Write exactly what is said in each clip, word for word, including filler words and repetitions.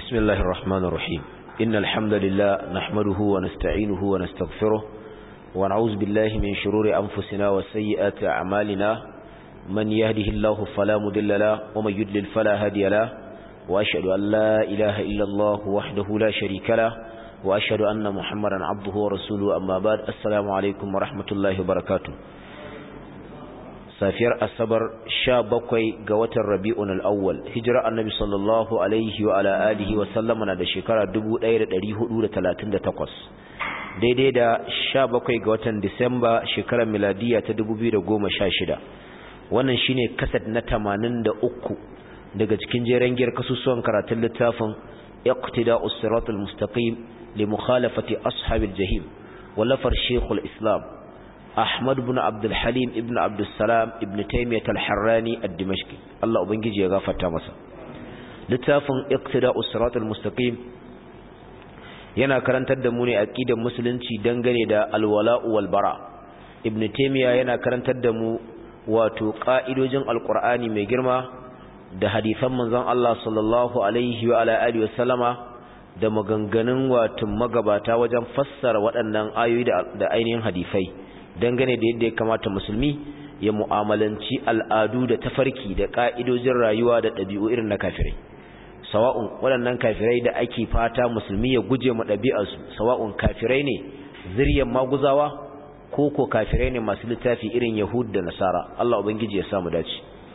بسم الله الرحمن الرحيم إن الحمد لله نحمده ونستعينه ونستغفره ونعوذ بالله من شرور أنفسنا وسيئات أعمالنا من يهده الله فلا مضل له ومن يضلل فلا هادي له وأشهد أن لا إله إلا الله وحده لا شريك له وأشهد أن محمدا عبده ورسوله أما بعد السلام عليكم ورحمة الله وبركاته safiyar asabar sha bakwai ga watan rabi'un al'awwal hijira annabi sallallahu alaihi wa ala alihi wa sallama na da shekara dubu ɗaya da ɗari hudu da talatin da takwas daidai da sha bakwai ga watan disamba shekarar miladiya ta dubu biyu da goma sha shida wannan shine kasad na tamanin da uku daga cikin jeren giyar kasusuwan karatun littafin iqtida'us siratal mustaqim li mukhalafati ashabil jahim wallafar shaykhul islam Ahmad ibn Abdul Halim ibn Abdul Salam ibn Taymiyyah al-Harrani ad-Dimashqi Allah ubangiji ya gafarta masa littafin Iqtida'us Siratal Mustaqim yana karantar da mu ne aqidar musulunci dangane da al-wala'u wal bara ibn Taymiyyah yana karantar da mu wato ka'idojin al-Qur'ani mai girma da hadisan manzon Allah sallallahu alaihi wa ala alihi wa sallama da maganganun wato magabata wajen fassara waɗannan ayoyi da ainihin hadisai dangane da yadda ya kamata musulmi ya mu'amalanci al'adu da tafarki da ka'idojin rayuwa da ɗabi'u irin na kafirai sawa'un waɗannan kafirai da ake fata musulmi ya guje ma ɗabi'arsu sawa'un kafirai ne zuriyar maguzawa ko ko kafirai ne masu littafi irin yahud da nasara Allah ubangiji ya samu dace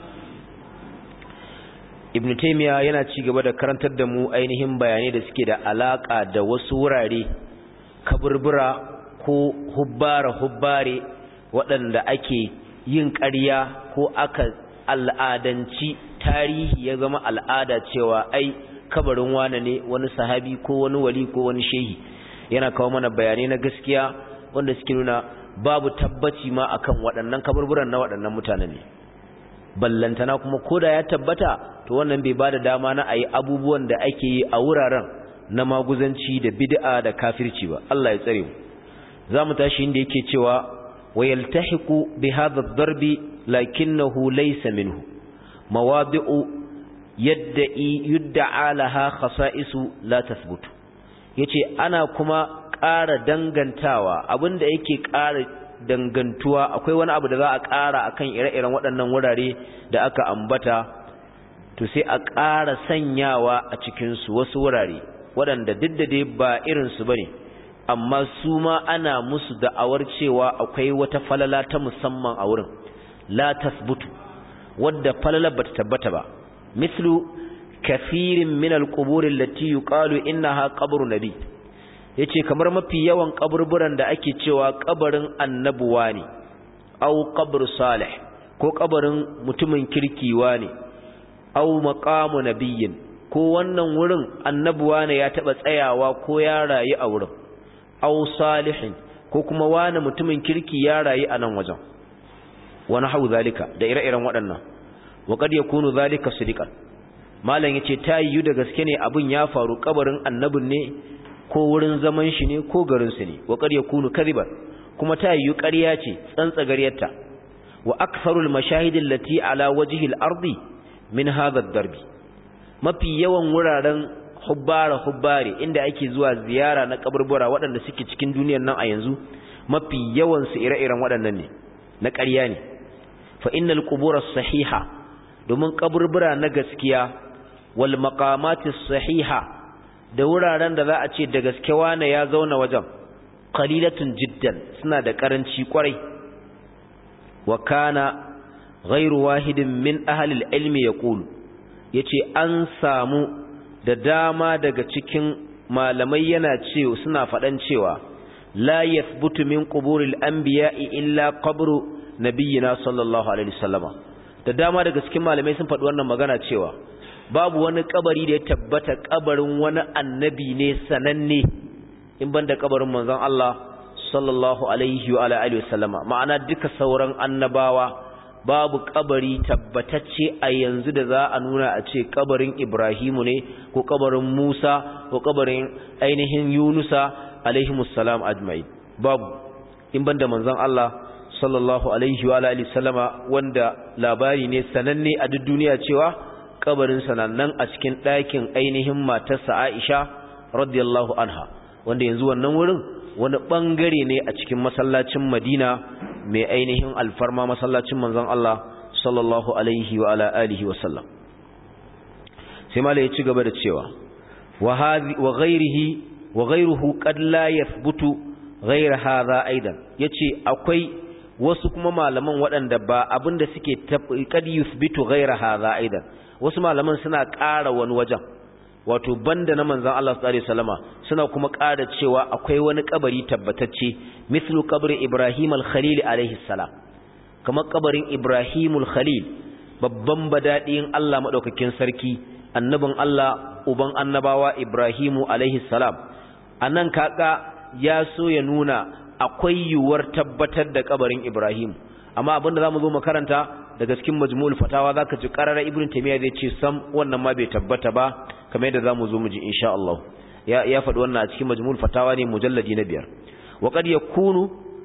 ibn taymiya yana ci gaba da karantar da mu ainihin bayanai da suke da alaka da wasu wurare kaburbura ko hubbare-hubbare waɗanda ake yin ƙarya ko aka al'adanci tarihi ya zama al'ada cewa ai kabarin wane ne wani sahabi ko wani wali ko wani shehi yana kawo mana bayanai na gaskiya wanda suke nuna babu tabbaci ma akan waɗannan kaburburan na waɗannan mutanen ne ballantana kuma koda ya tabbata to wannan bai bada dama na ayi abubuwan da ake yi a wuraren na maguzanci da bid'a da kafirci ba Allah ya tsare mu zamu tashi inda yake cewa wayaltahiqu bihadha ad-darbi lakinnahu laysa minhu mawadi'u yadda'i yudda'a laha khasa'isu la tathbut yace ana kuma ƙara dangantawa abinda yake ƙara dangantuwa akwai wani abu da za a ƙara akan ire-iren waɗannan wurare da aka ambata to sai a ƙara sanyawa a cikin su wasu wurare waɗanda duk da dai ba irin su bane amma su ma ana musu da'awar cewa akwai wata falala ta musamman a wurin la tasbutu wadda falala bata tabbata ba mislu kafirin min alqubur allati yuqalu innaha qabru nabi yace kamar mafi yawan kaburburan da ake cewa kabarin annabuwa ne au qabru salih ko kabarin mutumin kirkiwa ne au maqamu nabiyyin ko wannan wurin annabuwa ne ya taba tsayawa ko ya rayu a wurin aw salihin ko kuma wani mutumin kirki ya rayu a nan wajen wani hau zalika da ire-iren waɗannan wa kad yakunu zalika sidiqan malam yace ta yiwu da gaske ne abin ya faru kabarin annabin ne ko wurin zaman shi ne ko garin su ne wa kad yakunu kadiban kuma ta yiwu ƙarya ce tsantsagariyarta wa aktharul mashahid allati ala wajhi al-ardi min hadha ad-darbi mafi yawan wuraren hubbara hubbare inda ake zuwa ziyara na kaburbura waɗanda suke cikin duniyar nan a yanzu mafi yawan su ire-iren waɗannan ne na ƙarya ne fa innal qubur as-sahiha domin kaburbura na gaskiya wal maqamat as-sahiha da wuraren da za a ce da gaske wane ya zauna wajen qalilatun jiddan suna da karanci kwarai wa kana ghayru wahidin min ahli al-ilmi yaqulu yace an samu da dama daga cikin malamai yana cewa suna faɗan cewa la yathbutu min quburil anbiya'i illa qabru nabiyina sallallahu alaihi wasallama da dama daga cikin malamai sun faɗi wannan magana cewa babu wani kabari da ya tabbata kabarin wani annabi ne sananne in banda kabarin manzon Allah sallallahu alaihi wa alihi wasallama ma'ana duka sauran annabawa babu kabari tabbatacce a yanzu da za a nuna a ce kabarin Ibrahimu ne ko kabarin Musa ko kabarin ainihin Yunusa alaihimussalam ajma'in babu in banda manzon Allah sallallahu alaihi wa alihi sallama wanda labari ne sananne a duk duniya cewa kabarin sa nan a cikin ɗakin ainihin matarsa Aisha radiyallahu anha wanda yanzu wannan wurin wani bangare ne a cikin masallacin Madina mai ainihin alfarma masallacin manzon Allah sallallahu alaihi wa ala alihi wa sallam. sai malai ya ci gaba da cewa wa hadhi wa ghairihi wa ghairuhu qad la yathbutu ghayra hadha aidan yace akwai wasu kuma malaman waɗanda ba abinda suke qad yuthbitu ghayra hadha aidan wasu malaman suna ƙara wani wajen wato banda na manzon Allah sallallahu alaihi wasallama suna kuma ƙara cewa akwai wani kabari tabbatacce mithlu qabri Ibrahim al-Khalil alaihi salam kamar kabarin Ibrahim al-Khalil babban badadin Allah madaukakin sarki annabin Allah uban annabawa Ibrahimu alaihi salam anan kaka ya so ya nuna akwai yuwar tabbatar da kabarin Ibrahim amma abinda zamu zo makaranta daga cikin majmu'ul fatawa zaka ji qarara Ibn Taymiyyah zai ce sam wannan ma bai tabbata ba kamar yadda zamu zo mu ji insha Allah ya ya faɗi wannan a cikin majmu'ul fatawa ne mujalladi na biyar wa qad yakunu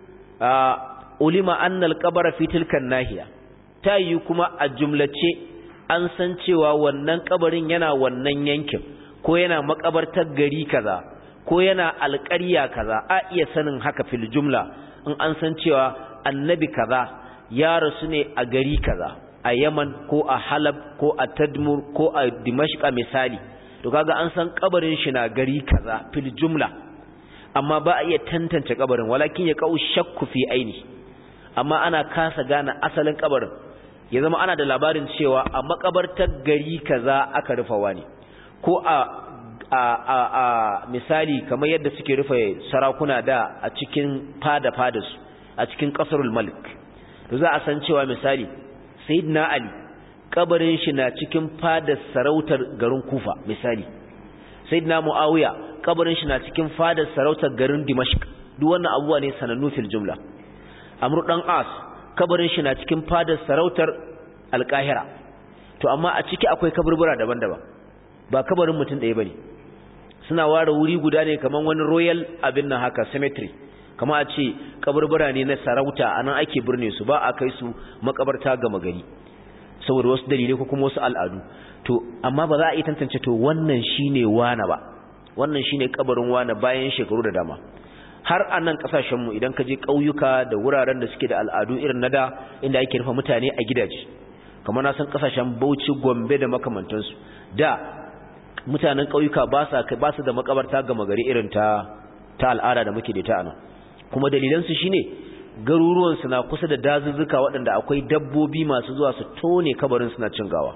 ulima anna al-qabra fi tilka an-nahiya tayi kuma a jumlace an san cewa wannan kabarin yana wannan yankin ko yana makabartar gari kaza ko yana alƙarya kaza a iya sanin haka fil jumla in an san cewa annabi kaza ya rasu ne a gari kaza a Yaman ko a Halab ko a Tadmur ko a Dimashq misali to kaga an san kabarin shi na gari kaza fil jumla amma ba a iya tantance kabarin walakin ya kau shakku fi aini amma ana kasa gane asalin kabarin ya zama ana da labarin cewa a makabartar gari kaza aka rufawa ne ko a a a, a misali kamar yadda suke rufe sarakuna da a cikin fada fadas a cikin qasrul malik to za a san cewa misali sayyidina ali kabarin shi na cikin fadar sarautar garin kufa misali sayyidina muawiya kabarin shi na cikin fadar sarautar garin dimashq duk wannan abubuwa ne sanannu fil jumla amr dan as kabarin shi na cikin fadar sarautar alkahira to amma a ciki akwai kaburbura daban-daban ba kabarin mutum ɗaya bane suna ware wuri guda ne kaman wani royal abin nan haka cemetery kama a ce kaburbura ne na sarauta anan ake birne su ba a kai su makabarta gama gari saboda wasu dalilai ko kuma wasu al'adu to amma ba za a yi tantance to wannan shine wana ba wannan shine kabarin wana bayan shekaru da dama har a nan kasashenmu idan ka je ƙauyuka da wuraren da suke da al'adu irin na da inda ake rufe mutane a gidaje kamar na san kasashen Bauchi Gombe da makamantansu da mutanen ƙauyuka ba sa ba su da makabarta gama gari irin ta ta al'ada da muke da ta anan kuma dalilan su shine garuruwan su na kusa da dazuzzuka waɗanda akwai dabbobi masu zuwa su tone kabarin suna cin gawa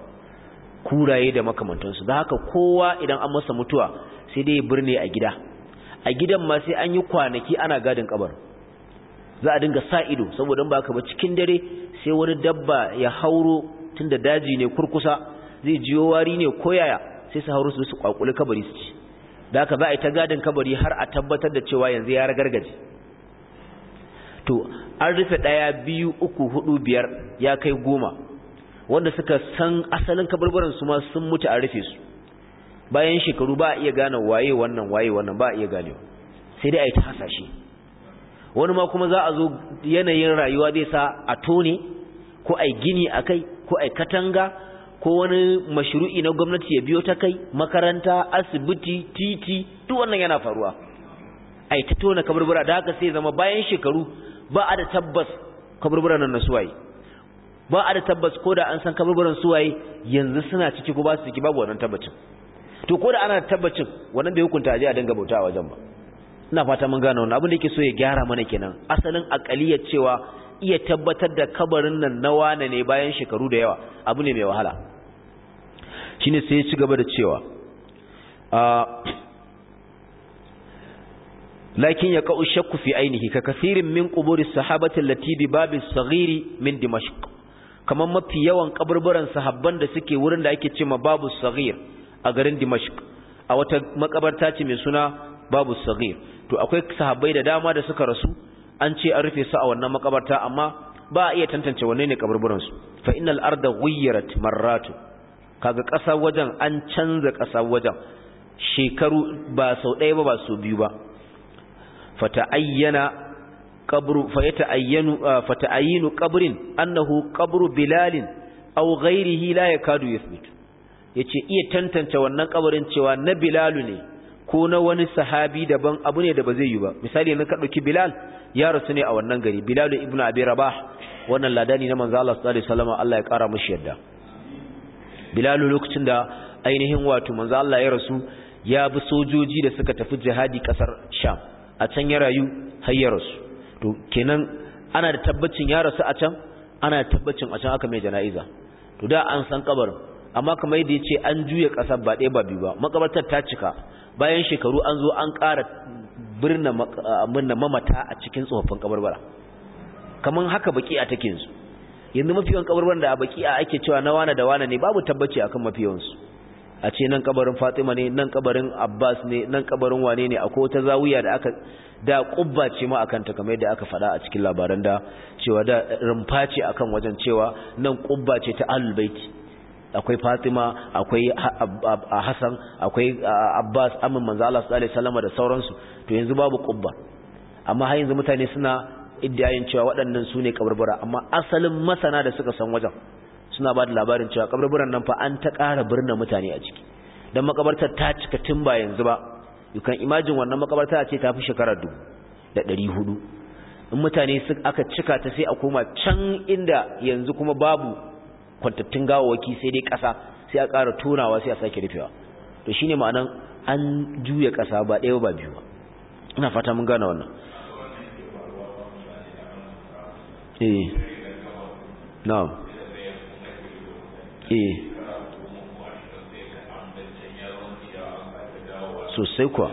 kuraye da makamantansu da haka kowa idan an masa mutuwa sai dai ya birne a gida a gidan ma sai an yi kwanaki ana gadin kabar za a dinga sa ido saboda ba ka ba cikin dare sai wani dabba ya hauro tunda daji ne kurkusa zai jiyo wari ne koyaya sai su hauro su su kwakule kabari su ci da haka za a yi ta gadin kabari har a tabbatar da cewa yanzu ya ragargaje to an rufe daya biyu uku hudu biyar ya kai goma wanda suka san asalin kaburburan su ma sun mutu a rufe su bayan shekaru ba a iya gane waye wannan waye wannan ba a iya ganewa sai dai a yi ta hasashe wani ma kuma za a zo yanayin rayuwa zai sa a tone ko a yi gini a kai ko a yi katanga ko wani mashru'i na gwamnati ya biyo ta kai makaranta asibiti titi duk wannan yana faruwa a yi ta tona kaburbura da haka sai zama bayan shekaru ba a da tabbas kaburburan nan na suwaye ba a da tabbas ko da an san kaburburan suwaye yanzu suna ciki ko ba su ciki babu wannan tabbacin to ko da ana tabbacin wannan bai hukunta aje a dinga bauta a wajen ba ina fata mun gane wannan abin da yake so ya gyara mana kenan asalin akaliyar cewa iya tabbatar da kabarin nan na wane ne bayan shekaru da yawa abu ne mai wahala shine sai ya ci gaba da cewa lakin ya ka'u shakku fi ainihi ka kathirin min quburi sahabati allati bi babi saghiri min dimashq kaman mafi yawan kaburburan sahabban da suke wurin da ake cewa babu saghir a garin Dimashq a wata makabarta ce mai suna Babu Saghir to akwai sahabbai da dama da suka rasu an ce an rufe su a wannan makabarta amma ba a iya tantance wanne ne kaburburan su fa innal arda ghayyarat marratu kaga kasar wajen an canza kasar wajen shekaru ba sau ɗaya ba ba sau biyu ba fata'ayyana qabru fayata'ayyanu fata'ayyinu qabrin annahu qabru bilalin aw ghayrihi la yakadu yathbut yace iya tantance wannan kabarin cewa na Bilal ne ko na wani sahabi daban abu ne da ba zai yi ba. Misali na ka dauki Bilal ya rasu ne a wannan gari, Bilal ibn Abi Rabah, wannan ladani na manzo Allah sallallahu alaihi wasallam, Allah ya kara mishi yadda. Bilal lokacin da ainihin wato manzo Allah ya rasu ya bi sojoji da suka tafi jihadi kasar Sham, a can ya rayu har ya rasu. To kenan ana da tabbacin ya rasu a can, ana da tabbacin a can aka mai jana'iza. To da an san kabarin, amma kamar yadda yace an juya kasar ba ɗaya ba biyu ba, makabartar ta cika. Bayan shekaru an zo an ƙara birna munna mamata a cikin tsofaffin kabarbara. Kaman haka baki'a take yanzu. Yanzu mafiyan kabarbaran da a baki'a ake cewa na wana da wana ne, babu tabbaci akan mafiyansu. A ce nan kabarin Fatima ne, nan kabarin Abbas ne, nan kabarin wane ne, akwai wata zawiya da aka da kubba ce ma akan ta, kamar yadda aka faɗa a cikin labaran da cewa da rumfa ce akan wajen, cewa nan kubba ce ta Ahlul Bait. Akwai Fatima, akwai Hassan, akwai Abbas, amin manzo Allah sallallahu alaihi wasallam da sauransu. To yanzu babu kubba, amma har yanzu mutane suna iddiyayin cewa waɗannan su ne kabarbara, amma asalin masana da suka san wajen suna ba da labarin cewa kabarbaran nan fa an ta ƙara birnin mutane a ciki, don makabartar ta cika tun ba yanzu ba. You can imagine wannan makabarta ce ta fi shekara dubu da ɗari hudu. In mutane aka cika ta sai a koma can inda yanzu kuma babu kwantattun gawawaki sai dai ƙasa, sai a ƙara tonawa sai a sake rufewa. To shine ma'anan an juya ƙasa ba ɗaya ba biyu ba. Ina fata mun gane wannan. eh na'am eh sosai kuwa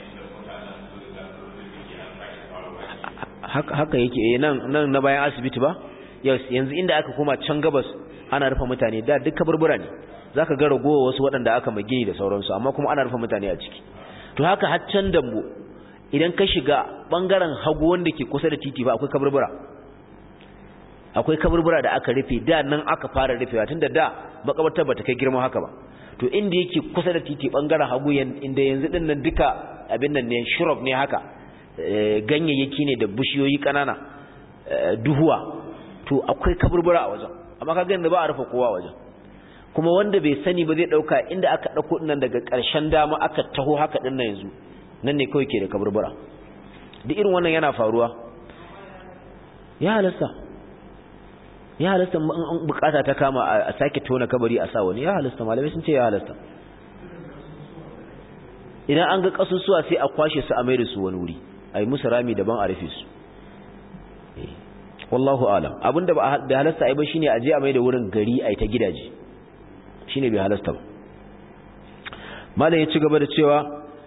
haka haka yake eh nan nan na bayan asibiti ba. Yes, yanzu inda aka koma can gabas ana rufe mutane, da duk kaburbura ne, zaka ga ragowa wasu waɗanda aka magini da sauransu, amma kuma ana rufe mutane a ciki. To haka har can dambo idan ka shiga bangaren hagu wanda ke kusa da titi ba akwai kaburbura, akwai kaburbura da aka rufe, da nan aka fara rufewa tunda da makabartar bata kai girma haka ba. To inda yake kusa da titi bangaren hagu inda yanzu din nan duka abin nan ne, shrub ne haka, ganyayyaki ne da bishiyoyi kanana, duhuwa, to akwai kaburbura a wajen, amma kaga yanzu ba a rufe kowa wajen. Kuma wanda bai sani ba zai dauka inda aka dauko dinnan daga ƙarshen dama aka taho haka din nan yanzu nan ne kawai ke da kaburbura. Duk irin wannan yana faruwa. Ya halasta ya halasta in bukata ta kama a sake tona kabari a sa wani, ya halasta, malamai sun ce ya halasta. Idan an ga kasusuwa sai a kwashe su a mai da su wani wuri, a yi musu rami daban a rufe su. Wallahu alam. Abinda ba da halasta ai ba shine a je a mai da wurin gari ai ta gidaje, shine bai halasta ba. Malam ya ci gaba da cewa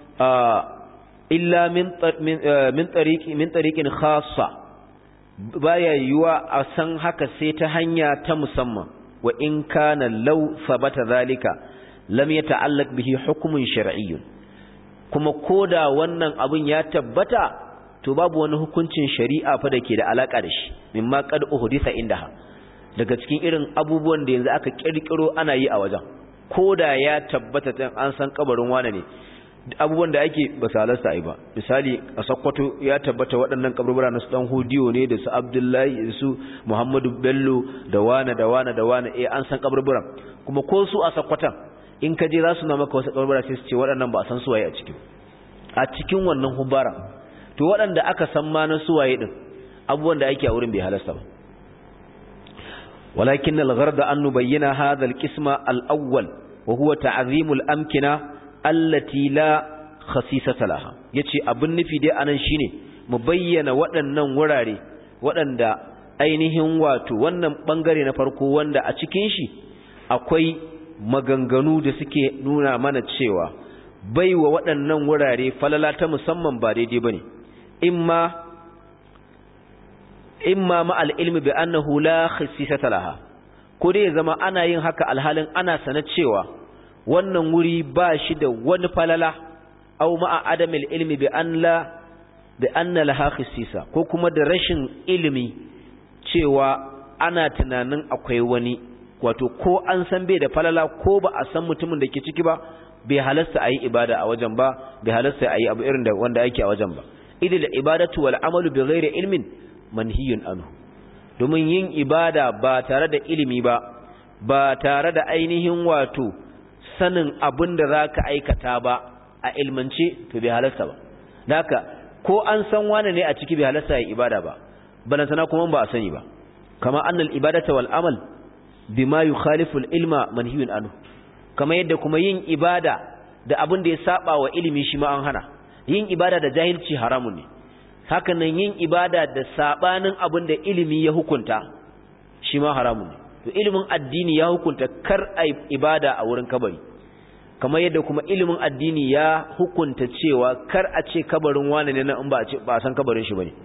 illa min min tariqi min tariqin khassa, baya yiwa a san haka sai ta hanya ta musamman. Wa in kana law sabata zalika lam yata'allaq bihi hukmun shar'iyyun, kuma koda wannan abun ya tabbata to babu wani hukuncin shari'a fa dake da alaka da shi, mimma qad uhdisa indaha, daga cikin irin abubuwan da yanzu aka kirkiro ana yi a wajen. Koda ya tabbata dan an san kabarin wane ne, abubuwan da ake ba salasta ai ba. Misali a Sokoto ya tabbata waɗannan kaburbura na su dan Hodiyo ne da su Abdullahi da su Muhammadu Bello da wane da wane da wane, eh an san kaburburan. Kuma ko su a Sokoton in ka je za su na maka wasu kaburbura sai su ce waɗannan ba a san su waye a cikin a cikin wannan hubara. To waɗanda aka san ma na suwaye din, abubuwan da ake a wurin bai halasta ba. walakin al-gharda an nubayyana hadha al-qisma al-awwal wa huwa ta'zim al-amkina allati la khasisata laha. Yace abin nufi dai anan shine mu bayyana waɗannan wurare waɗanda ainihin wato wannan bangare na farko wanda a cikin shi akwai maganganu da suke nuna mana cewa baiwa waɗannan wurare falala ta musamman ba daidai bane. imma imma ma al-ilmi bi annahu la khassisata laha, ko dai zama ana yin haka alhalin ana sana cewa wannan wuri ba shi da wani falala, aw ma adamil ilmi bi an la bi anna laha khassisa, ko kuma da rashin ilimi cewa ana tunanin akwai wani, wato ko an san bai da falala ko ba a san mutumin da ke ciki ba, bai halasta ayi ibada a wajen ba, bai halasta ayi abu irin da wanda yake a wajen ba. idil ibadatu wal amalu bi ghairi ilmin manhiyun anhu, domin yin ibada ba tare da ilimi ba, ba tare da ainihin wato sanin abin da zaka aikata ba a ilmance to bai halasta ba haka ko an san wani ne a ciki bai halasta ya ibada ba balantana kuma ba a sani ba kama annal ibadata wal amal bima yukhalifu al ilma manhiyun anhu kama yadda kuma yin ibada da abin da ya saba wa ilimi shi ma an hana yin ibada da jahilci haramun ne haka nan yin ibada da sabanin abin da ilimi ya hukunta shi ma haramun ne to ilimin addini ya hukunta kar ai ibada a wurin kabari kamar yadda kuma ilimin addini ya hukunta cewa kar a ce kabarin wani ne na in ba a ce ba san kabarin shi bane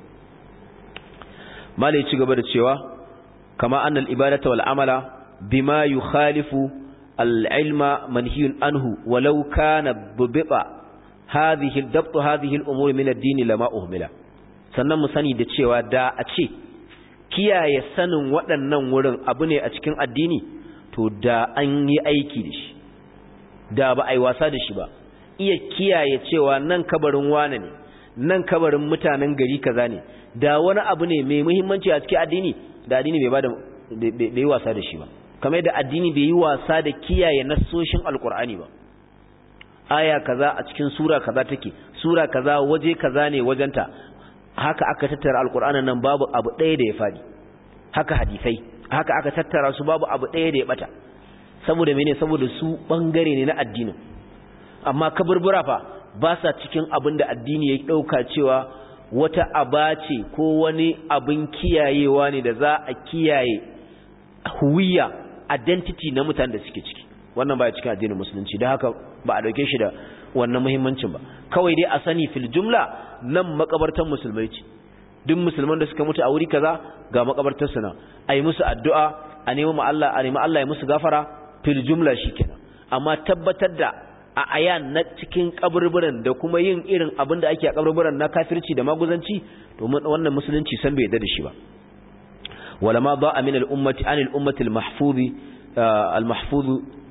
malai ci gaba da cewa kama annal ibadata wal amala bima yukhalifu al ilma manhiyun anhu walau kana bubba hadhihi dabt hadhihi al umur min ad-din lama uhmila sannan mu sani da cewa da a ce kiyaye sanin waɗannan wurin abu ne a cikin addini to da an yi aiki da shi da ba a yi wasa da shi ba iya kiyaye cewa nan kabarin wane ne nan kabarin mutanen gari kaza ne da wani abu ne mai muhimmanci a cikin addini da addini bai bada bai yi wasa da shi ba kamar yadda addini bai yi wasa da kiyaye nassoshin alkur'ani ba aya kaza a cikin sura kaza take sura kaza waje kaza ne wajenta haka aka tattara alkur'anin nan babu abu ɗaya da ya fadi haka hadisai haka aka tattara su babu abu ɗaya da ya bata saboda mene saboda su bangare ne na addinin amma kaburbura fa ba sa cikin abin da addini ya dauka cewa wata aba ce ko wani abin kiyayewa ne da za a kiyaye huwiya identity na mutanen da suke ciki wannan ba ya cikin addinin musulunci da haka ba a dauke shi da wannan muhimmancin ba kawai dai a sani fil jumla nan makabartan musulmai ce duk musulman da suka mutu a wuri kaza ga makabartar su na ayi musu addu'a a nemi Allah a nemi Allah ya musu gafara fil jumla shikenan amma tabbatar da a ayan na cikin kaburburan da kuma yin irin abin da ake a kaburburan na kafirci da maguzanci to wannan musulunci san bai yarda da shi ba wala ma ba min al ummati anil ummati al mahfuz al mahfuz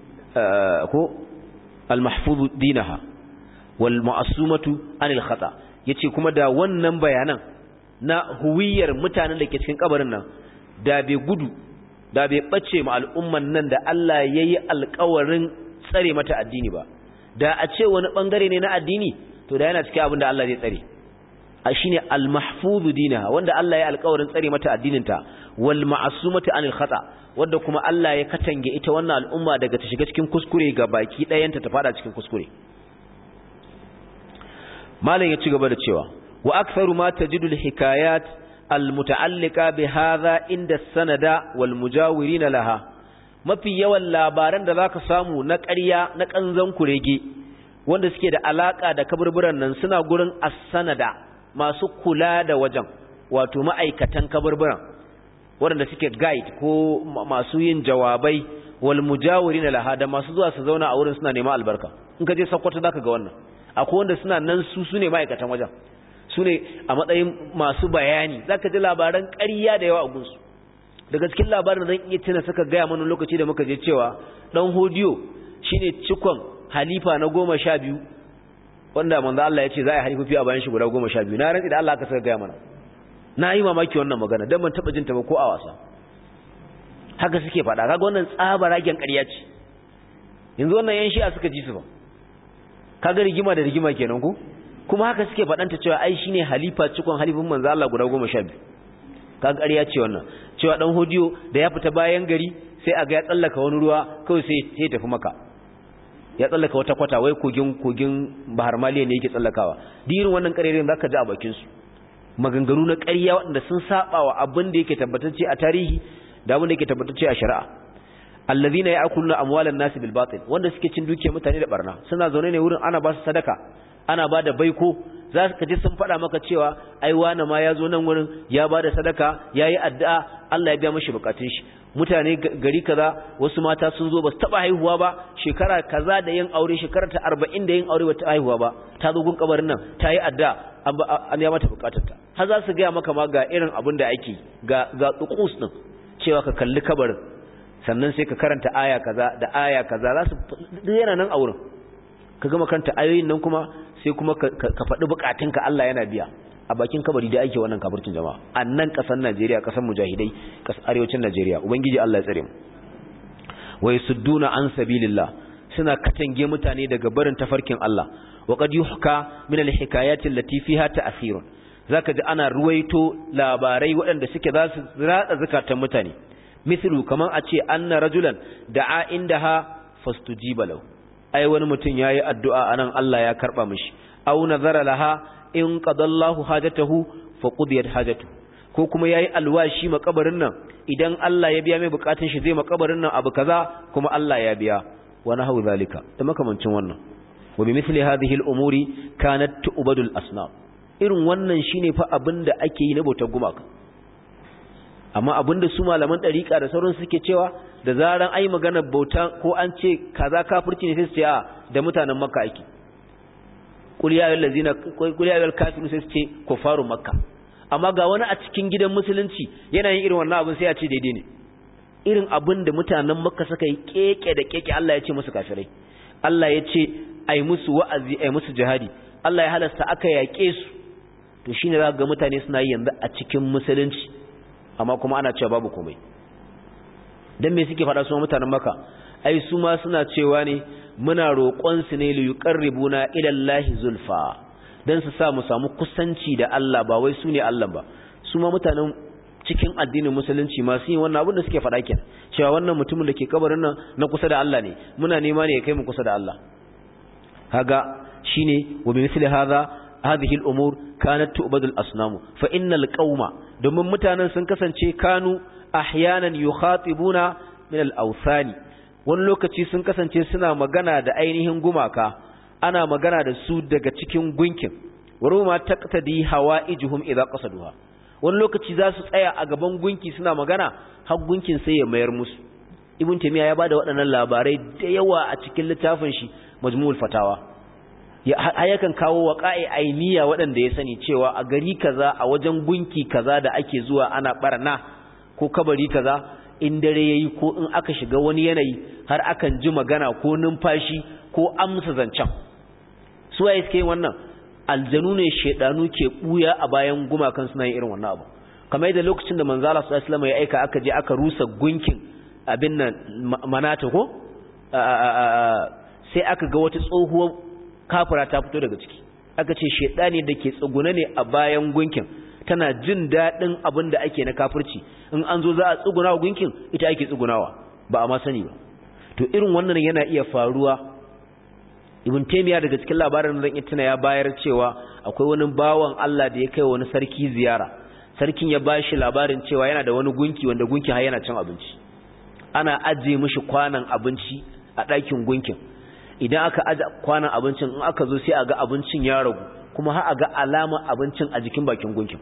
ko al mahfuz dinaha wal ma'sumatu anil khata yace kuma da wannan bayanan na huwiyar mutanen da ke cikin kabarin nan da bai gudu da bai bace ma al'umman nan da Allah yayi alƙawarin tsare mata addini ba da a ce wani bangare ne na addini to da yana cikin abin da Allah zai tsare a shine al-mahfuz dinaha wanda Allah ya alƙawarin tsare mata addininta wal ma'sumatu anil khata wanda kuma Allah ya katange ita wannan al'umma daga ta shiga cikin kuskure ga baki ɗayanta ta fada cikin kuskure malam ya ci gaba da cewa wa aktharu ma tajidu al-hikayat al-muta'alliqa bi hadha inda sanada wal mujawirin laha mafi yawan labaran da zaka samu na ƙarya na kanzan kurege wanda suke da alaka da kaburburan nan suna gurin as-sanada masu kula da wajen wato ma'aikatan kaburburan wanda suke guide ko masu yin jawabai wal mujawirin laha da masu zuwa su zauna a wurin suna neman albarka in ka je Sokoto zaka ga wannan akwai wanda suna nan su sune ma'aikatan wajen sune a matsayin masu bayani zaka ji labaran ƙarya da yawa a gunsu daga cikin labarin zan iya tuna suka gaya mana lokaci da muka je cewa dan hodiyo shine cikon halifa na goma sha biyu wanda manzo Allah ya ce za a yi halifofi a bayan shi guda goma sha biyu na rantsi da Allah aka saka gaya mana na yi mamaki wannan magana dan ban taba jin ta ba ko a wasa haka suke faɗa kaga wannan tsabaragen ƙarya ce yanzu wannan yan shi'a suka ji su ba kaga rigima da rigima kenan ko kuma haka suke faɗanta cewa ai shine halifa cikon halifin manzo Allah guda goma sha biyu kaga ƙarya ce wannan cewa dan hodiyo da ya fita bayan gari sai aga ya tsallaka wani ruwa kawai sai sai tafi maka ya tsallaka wata kwata wai kogin kogin Bahar Maliya ne yake tsallakawa dirin wannan ƙarerin zaka ji a bakin su maganganu na ƙarya waɗanda sun saba wa abin da yake tabbatacce a tarihi da abin da yake tabbatacce a shari'a allazina ya'kuluna amwalan nasi bil batil wanda suke cin dukiyar mutane da barna suna zaune ne wurin ana ba su sadaka ana ba da baiko za ka ji sun faɗa maka cewa ai wani ma ya zo nan wurin ya ba da sadaka ya yi addu'a Allah ya biya mashi bukatun shi mutane gari kaza wasu mata sun zo ba su taɓa haihuwa ba shekara kaza da yin aure shekara ta arba'in da yin aure ba ta haihuwa ba ta zo gun kabarin nan ta yi addu'a an ya mata bukatarta har za su gaya maka ma ga irin abin da ake ga ga tsukus din cewa ka kalli kabarin sannan sai ka karanta aya kaza da aya kaza za su yana nan a wurin ka gama karanta ayoyin nan kuma sai kuma ka faɗi bukatunka Allah yana biya a bakin kabari da ake wannan kafircin jama'a a nan ƙasar Najeriya ƙasar mujahidai ƙasar arewacin Najeriya ubangiji Allah ya tsare mu wa yasudduna an sabilillah suna katange mutane daga barin tafarkin Allah wa qad yuhka min al-hikayat allati fiha ta'thirun zaka ji ana ruwaito labarai waɗanda suke za su ratsa zakatan mutane mithlu kaman a ce anna rajulan da'a indaha fastujiba lahu ai wani mutum yayi addu'a anan Allah ya karba mishi aw nazara laha in qadallahu hajatahu faqudiyat hajatu ko kuma yayi alwashi makabarin nan idan Allah ya biya mai bukatun shi zai makabarin nan abu kaza kuma Allah ya biya wa nahu zalika da makamancin wannan wa bi mithli hadhihi al-umuri kanat tu'badul asnam irin wannan shine fa abinda ake yi na bautar gumaka amma abinda su malaman dariqa da sauran suke cewa da zaran ai magana bauta ko an ce kaza kafirci ne sai su ce a da mutanen makka ake qul ya ayyuhal ladzina qul ya ayyuhal kafirun sai su ce kufaru makka amma ga wani a cikin gidan musulunci yana yin irin wannan abin sai a ce daidai ne irin abin da mutanen makka suka yi keke da keke Allah ya ce musu kafirai Allah ya ce ai musu wa'azi ai musu jihadi Allah ya halasta aka yake su to shine za ga mutane suna yi yanzu a cikin musulunci amma kuma ana cewa babu komai dan me suke fada su mutanen makka ai su ma suna cewa ne muna roƙon su ne li yuqarribuna ila Allahi zulfa dan su sa mu samu kusanci da Allah ba wai su ne Allah ba su ma mutanen cikin addinin musulunci masu yin wannan abin da suke faɗa kenan cewa wannan mutumin da ke kabarin nan na kusa da Allah ne muna nema ne ya kai mu kusa da Allah haga shine wa bi misli hadha hadhihi al-umur kanat tu'badu al-asnam fa innal qauma domin mutanen sun kasance kanu ahyanan yukhatibuna min al-awthani wani lokaci sun kasance suna magana da ainihin gumaka ana magana da su daga cikin gunkin waruma taqtadi hawaijuhum idza qasaduha wani lokaci za su tsaya a gaban gunki suna magana har gunkin sai ya mayar musu ibn taymiya ya bada waɗannan labarai da yawa a cikin littafin shi majmu'ul fatawa ya yakan kawo waqa'i ainiya waɗanda ya sani cewa a gari kaza a wajen gunki kaza da ake zuwa ana barna ko kabari kaza in dare yayi ko in aka shiga wani yanayi har akan ji magana ko numfashi ko amsa zancen su waye suke wannan aljanu ne shedanu ke buya a bayan gumakan suna yin irin wannan abu kamar yadda lokacin da manzo Allah sallallahu alaihi wasallam ya aika aka je aka rusa gunkin abin nan manata ko sai aka ga wata tsohuwar kafira ta fito daga ciki aka ce shedani da ke tsuguna ne a bayan gunkin tana jin dadin abin da ake na kafirci in an zo za a tsugunawa gunkin ita ake tsugunawa ba a ma sani ba to irin wannan yana iya faruwa ibn taymiya daga cikin labarin zan yi tuna ya bayar cewa akwai wani bawan Allah da ya kai wani sarki ziyara sarkin ya bashi labarin cewa yana da wani gunki wanda gunki har yana cin abinci ana ajiye mishi kwanan abinci a ɗakin gunkin idan aka aje kwanan abincin in aka zo sai a ga abincin ya ragu kuma har a ga alama abincin a jikin bakin gunkin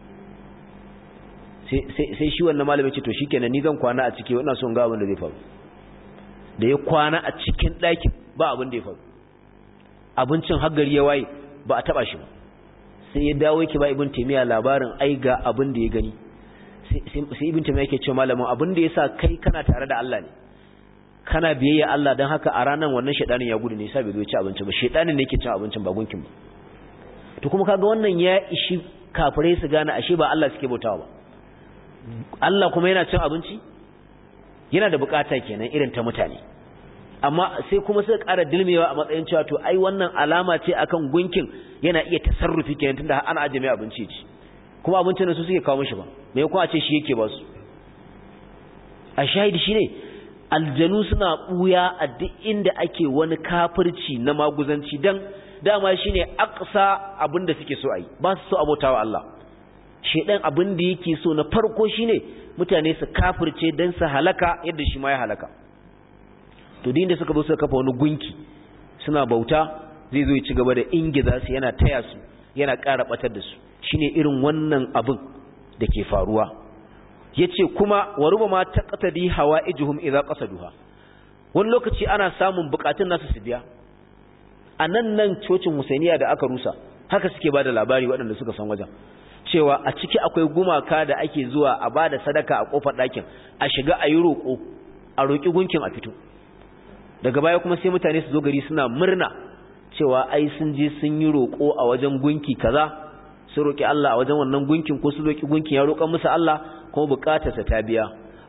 sai sai shi wannan malami ce to shikenan ni zan kwana a ciki ina so in ga abin da zai faru da ya kwana a cikin ɗakin ba abin da ya faru abincin haggari ya waye ba a taba shi ba sai ya dawo yake ba ibn taymiya labarin ai ga abin da ya gani sai ibn taymiya yake cewa malamin abin da yasa kai kana tare da Allah ne kana biyayya Allah dan haka a ranan wannan shedanin ya gudu ne sai bai zo ci abinci ba shedanin ne yake cin abincin ba gunkin ba to kuma kaga wannan ya ishi kafirai su gane ashe ba Allah suke bautawa ba Allah kuma yana cin abinci yana da bukata kenan irin ta mutane amma sai kuma suka ƙara dilmewa a matsayin cewa to ai wannan alama ce akan gunkin yana iya tasarrufi kenan tunda ana aje mai abinci ci kuma abincin da su suke kawo mishi ba me ko a ce shi yake ba su a shahidi shine aljanu suna buya a duk inda ake wani kafirci na maguzanci dan dama shine aqsa abinda suke so ai ba su so abotawa Allah shedan abinda yake so na farko shine mutane su kafirce dan su halaka yadda shi ma ya halaka to din da suka zo suka kafa wani gunki suna bauta zai zo ya ci gaba da ingiza su yana taya su yana ƙara batar da su shine irin wannan abin da ke faruwa yace kuma wa rubama taqtadi hawaijuhum idza qasaduha wani lokaci ana samun bukatun nasu su biya anan nan cocin Husainiya da aka rusa haka suke bada labari waɗanda suka san wajen cewa a ciki akwai gumaka da ake zuwa a bada sadaka a kofar ɗakin a shiga a yi roƙo a roƙi gunkin a fito daga baya kuma sai mutane su zo gari suna murna cewa ai sun je sun yi roƙo a wajen gunki kaza su roƙi Allah a wajen wannan gunkin ko su roƙi gunkin ya roƙa musu Allah kuma buƙatarsa ta biya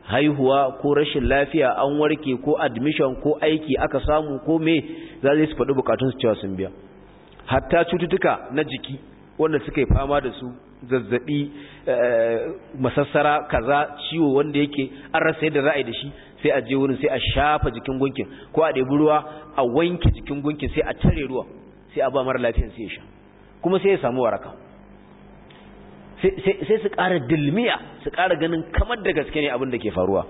haihuwa ko rashin lafiya an warke ko admission ko aiki aka samu ko me za su faɗi bukatun su cewa sun biya. Hatta cututtuka na jiki wanda suka yi fama da su, zazzabi, masassara, kaza, ciwo wanda yake an rasa yadda za a yi da shi, sai a je wurin sai a shafa jikin gunkin ko a ɗebi ruwa a wanke jikin gunkin sai a tare ruwa sai a ba mara lafiyan sai ya sha kuma sai ya samu waraka. sai su ƙara dilmiya su ƙara ganin kamar da gaske ne abin da ke faruwa.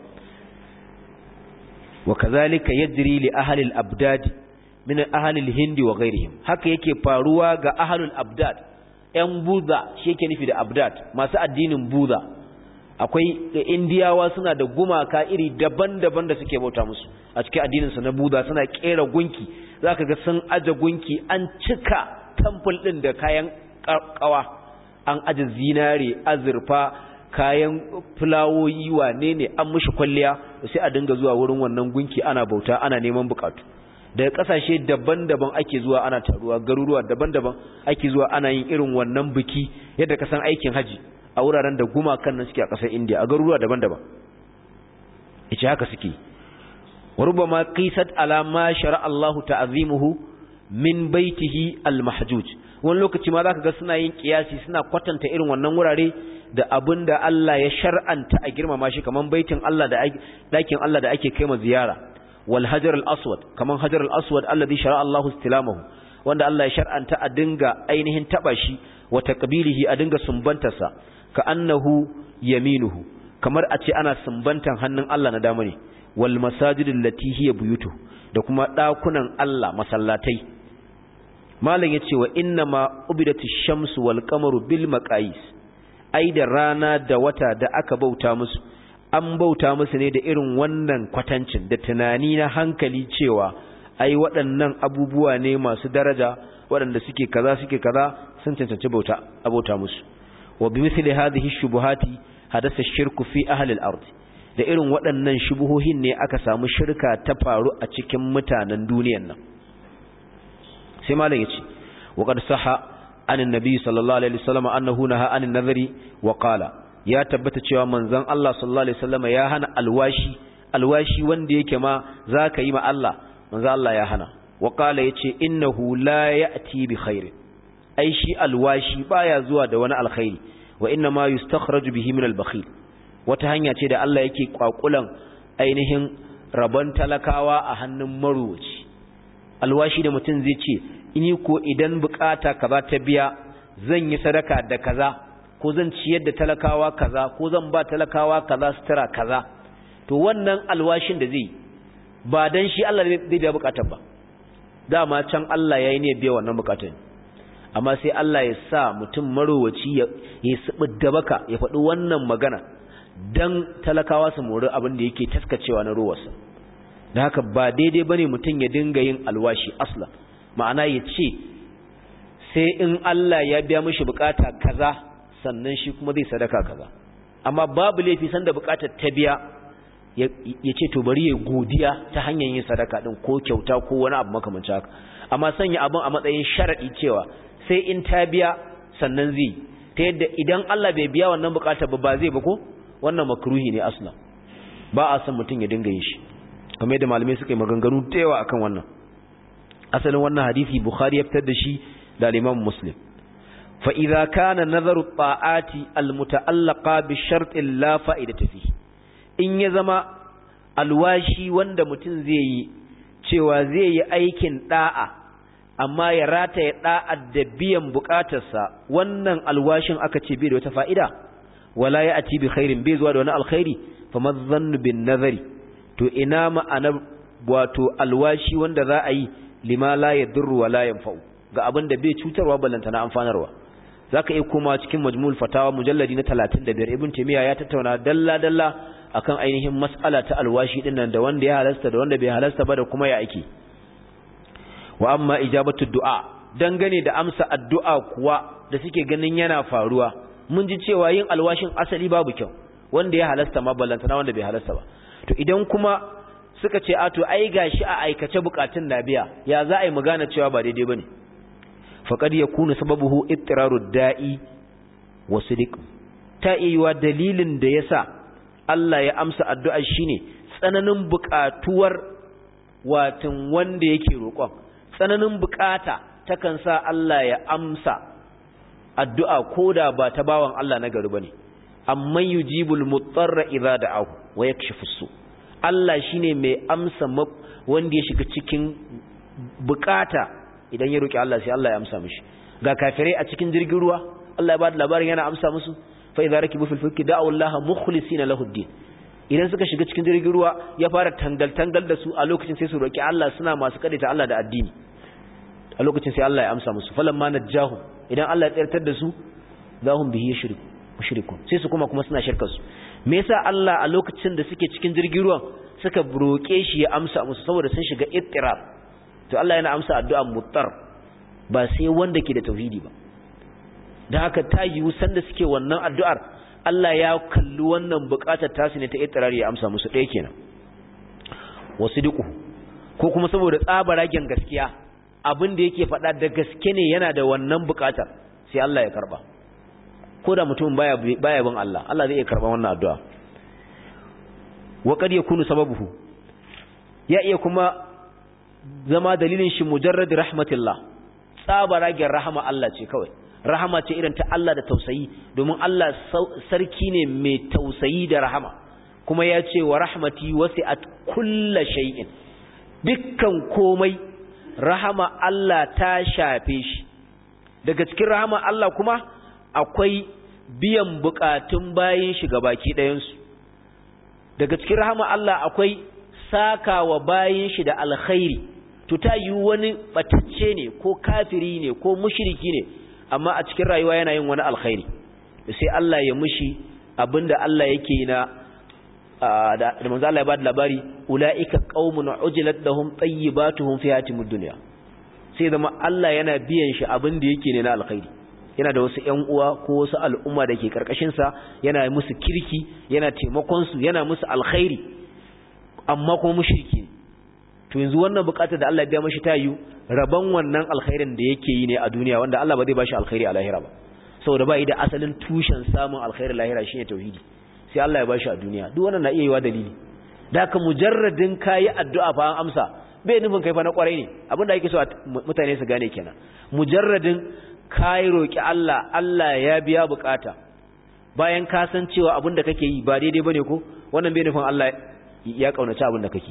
wa kazalika yajri li ahli al-abdad min ahli al-hindi wa ghayrihim, haka yake faruwa ga ahlul abdad, yan buza shi yake nufi da abdad, masu addinin buza. Akwai indiyawa suna da gumaka iri daban-daban da suke bauta musu a cikin addinin su na buza, suna kera gunki, zaka ga sun aje gunki an cika temple din da kayan kawa, an aje zinare, azurfa, kayan fulawoyi, wane ne an mishi kwalliya, sai a dinga zuwa wurin wannan gunki ana bauta, ana neman bukatu. Daga kasashe daban-daban ake zuwa ana taruwa, garuruwa daban-daban ake zuwa ana yin irin wannan biki yadda ka san aikin haji a wuraren da gumakan nan suke a kasar India, a garuruwa daban-daban. Ice haka suke. Warubama qisat ala ma shara Allahu ta'zimuhu min baitihi al-mahjuj. Wani lokaci ma zaka ga suna yin kiyasi, suna kwatanta irin wannan wurare da abinda Allah ya shar'anta a girmama shi, kaman baitin Allah da dakin Allah da ake kai ma ziyara. Wal hajar al-aswad, kaman hajar al-aswad alladhi shara Allahu istilamahu, wanda Allah ya shar'anta a dinga ainihin taba shi wa taqbilihi, a dinga sumbantarsa, ka annahu yaminuhu, kamar a ce ana sumbantan hannun Allah na dama ne. Wal masajid allati hiya buyutu, da kuma dakunan Allah, masallatai. Malam yace wa inna ma ubidatish shamsu wal qamaru bil maqais, ai da rana da wata da aka bauta musu, an bauta musu ne da irin wannan kwatancin da tunani na hankali cewa ai waɗannan abubuwa ne masu daraja, waɗanda suke kaza suke kaza, sun cancanci bauta abauta musu. Wa bi mithli hadhihi shubuhati hadasa shirku fi ahli al-ard, da irin waɗannan shubuhohin ne aka samu shirka ta faru a cikin mutanen duniyar nan. Sai malam yace wa qad sahha an annabi sallallahu alaihi wasallam annahu naha an an-nadhri wa qala, ya tabbata cewa manzon Allah sallallahu alaihi wasallam ya hana alwashi, alwashi wanda yake ma zaka yi ma Allah, manzon Allah ya hana. Wa qala yace innahu la ya'ti bi khairin, ai shi alwashi baya zuwa da wani alkhairi, wa inna ma yustakhraju bihi min al-bakhil, wata hanya ce da Allah yake kwakulan ainihin rabon talakawa a hannun maruwaci. Alwashi da mutum zai ce ini ko idan bukata kaza ta biya zan yi sadaka da kaza, ko zan ciyar da talakawa kaza, ko zan ba talakawa kaza sutura kaza, to wannan alwashin da zai ba dan shi Allah zai biya bukatar ba, dama can Allah yayi ne biya wannan bukatar, amma sai Allah ya sa mutum marowaci ya yi sibi da baka ya faɗi wannan magana dan talakawa su mori abin da yake taskacewa na ruwarsa. Da haka ba daidai bane mutum ya dinga yin alwashi asla, ma'ana ya ce sai in Allah ya biya mishi bukata kaza sannan shi kuma zai sadaka kaza, amma babu laifi sanda bukatar ta biya ya ce to bari ya godiya ta hanyar yin sadaka din ko kyauta ko wani abu makamancin haka, amma sanya abin a matsayin sharadi cewa sai in ta biya sannan zai, ta yadda idan Allah bai biya wannan bukatar ba ba zai ba, ko wannan makruhi ne asla, ba a san mutum ya dinga yin shi, kamar yadda malamai suka yi maganganu da yawa akan wannan. Asalin wannan hadisi Bukhari ya fitar da shi da Imam Muslim. Fa idza kana nazaru ta'ati almuta'allaqa bi shartin la fa'idata fihi, in ya zama alwashi wanda mutum zai yi cewa zai yi aikin da'a amma ya rataye da'a da biyan bukatarsa, wannan alwashin aka ce bai da wata fa'ida, wala ya'ti bi khairin, bai zuwa da wani alkhairi, fa madhannu bin nazari, to ina ma'ana wato alwashi wanda za a yi lima la yadurru wa la yanfa'u, ga abin da bai cutarwa ballanta na amfanarwa. Zaka iya koma cikin Majmu'ul Fatawa mujalladi na talatin da biyar, Ibn Taymiyyah ya tattauna dalla dalla akan ainihin mas'ala ta alwashi din nan, da wanda ya halasta da wanda bai halasta ba, da kuma ya ake. Wa amma ijabatu du'a, dangane da amsa addu'a kuwa da suke ganin yana faruwa, mun ji cewa yin alwashin asali babu kyau, wanda ya halasta ma ballanta na wanda bai halasta ba. To idan kuma suka ce a to ai gashi a aikace bukatun na biya, ya za a yi magana cewa ba daidai bane? Faqad yakunu sababuhu ittiraru da'i wa sidq, ta iya dalilin da yasa Allah ya amsa addu'a shine tsananin buƙatuwar watan wanda yake roƙon. Tsananin buƙata takan sa Allah ya amsa addu'a koda ba ta bawan Allah na gari bane. Amma yujibul mutarra idza da'ahu wa yakshifu su. Allah shine mai amsa wanda ya shiga cikin buƙata idan ya roki Allah sai Allah ya amsa mishi. Ga kafirai a cikin jirgin ruwa Allah ya ba da labarin yana amsa musu fa idza rakibu fil fulki da'u Allah mukhlisina lahu ad-din. Idan suka shiga cikin jirgin ruwa ya fara tangal tangal da su a lokacin sai su roki Allah suna masu kadaita Allah da addini. A lokacin sai Allah ya amsa musu falamma najahum idan Allah ya tsirtar da su zahum bihi yushrik mushrikun sai su kuma kuma suna shirkar su. Me yasa Allah a lokacin da suke cikin jirgin ruwan suka roke shi ya amsa musu saboda sun shiga ittirar. To Allah yana amsa addu'a muttar ba sai wanda ke da tauhidi ba. Da haka ta yiwu sanda suke wannan addu'ar Allah ya kalli wannan bukatar tasu ne ta ittirari ya amsa musu ɗaya kenan. Wasidiku ko kuma saboda tsabaragen gaskiya abin da yake faɗa da gaske ne yana da wannan bukatar sai Allah ya karba. Ko da mutum baya baya bin Allah Allah zai iya karba wannan addu'a. Wa qad yakunu sababuhu ya iya kuma zama dalilin shi mujarrad rahmatillah tsabaragen rahama Allah ce kawai. Rahama ce irin ta Allah da tausayi domin Allah sarki ne mai tausayi da rahama kuma ya ce wa rahmati wasi'at kulla shay'in dukkan komai rahama Allah ta shafe shi. Daga cikin rahama Allah kuma akwai biyan bukatun bayin shi gabaki ɗayan su. Daga cikin rahama Allah akwai sakawa bayin shi da alkhairi. To ta yi wani batacce ne ko kafiri ne ko mushriki ne amma a cikin rayuwa yana yin wani alkhairi sai Allah ya mushi abinda Allah yake yi na da manzo Allah ya bada labari ulaika qaumun ujilat lahum tayyibatuhum fi hatimud dunya sai zama Allah yana biyan shi abinda yake ne na alkhairi. Yana da wasu ƴan uwa ko wasu al'umma da ke karkashin sa yana musu kirki yana taimakon su yana musu alkhairi amma kuma mushriki ne. To yanzu wannan bukatar da Allah ya biya mashi tayu rabon wannan alkhairin da yake yi ne a duniya wanda Allah ba zai bashi alkhairi a lahira ba saboda bai da asalin tushen samun alkhairi lahira shine tauhidi sai Allah ya bashi a duniya. Duk wannan na iya yiwa dalili da haka mujarradin kai addu'a fa an amsa bai nufin kai fa na kwarai ne abinda yake so mutane su gane kenan. Mujarradin kai roki Allah Allah ya biya bukata bayan ka san cewa abinda kake yi ba daidai bane ko wannan bai nufin Allah ya kaunaci abinda kake.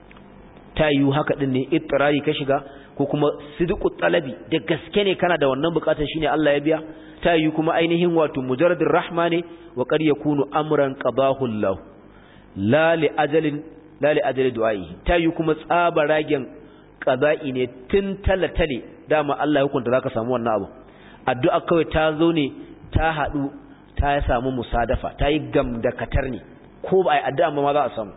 Ta yiwu haka din ne ittirari ka shiga ko kuma sidqu talabi da gaske ne kana da wannan bukatar shine Allah ya biya. Ta yiwu kuma ainihin wato mujarradur rahma ne wa qad yakunu amran qadahu Allah la li ajalin la li ajali du'ai. Ta yiwu kuma tsabaragen qada'i ne tun talatale dama Allah ya hukunta zaka samu wannan abu. Addu'a kawai ta zo ne ta hadu ta samu musadafa ta yi gam da katar ne ko ba ai addu'a ma za a samu.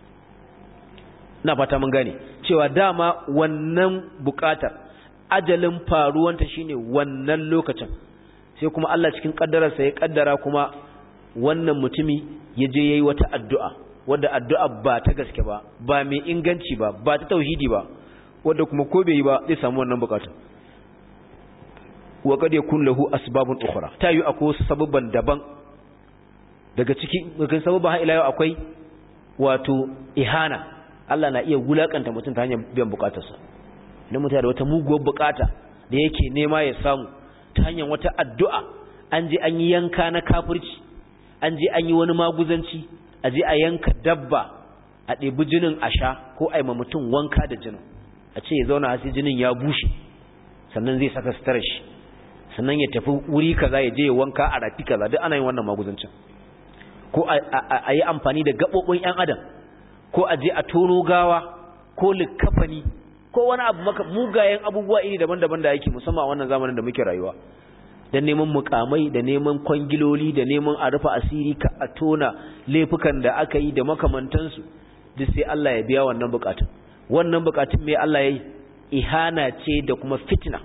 Na fata mun gane cewa dama wannan bukatar ajalin faruwanta shine wannan lokacin sai kuma Allah cikin kaddararsa ya kaddara kuma wannan mutumi ya je yayi wata addu'a wadda addu'a ba ta gaske ba ba mai inganci ba ba ta tauhidi ba wadda kuma ko bai yi ba zai samu wannan bukatar. Wa kad yakun lahu asbabun ukhra tayu akwai sababban daban daga cikin daga sababban ila yau akwai wato ihana. Allah na iya wulakanta mutum ta hanyar biyan bukatarsa. Idan mutum da wata muguwar bukata da yake nema ya samu ta hanyar wata addu'a an je an yi yanka na kafirci an je an yi wani maguzanci a je a yanka dabba a ɗebi jinin a sha ko a yi ma mutum wanka da jinin a ce ya zauna sai jinin ya bushe sannan zai saka sutura shi sannan ya tafi wuri kaza ya je ya wanka a rafi kaza duk ana yin wannan maguzancin. Ko a yi amfani da gaɓoɓin ‘yan adam ko a je a tono gawa ko likafani ko wani abu maka mugayen abubuwa iri daban-daban da yake musamman a wannan zamanin da muke rayuwa dan neman mukamai da neman kwangiloli da neman a rufa asiri ka a tona laifukan da aka yi da makamantansu duk sai Allah ya biya wannan bukatun. Wannan bukatun me Allah yayi ihana ce da kuma fitna.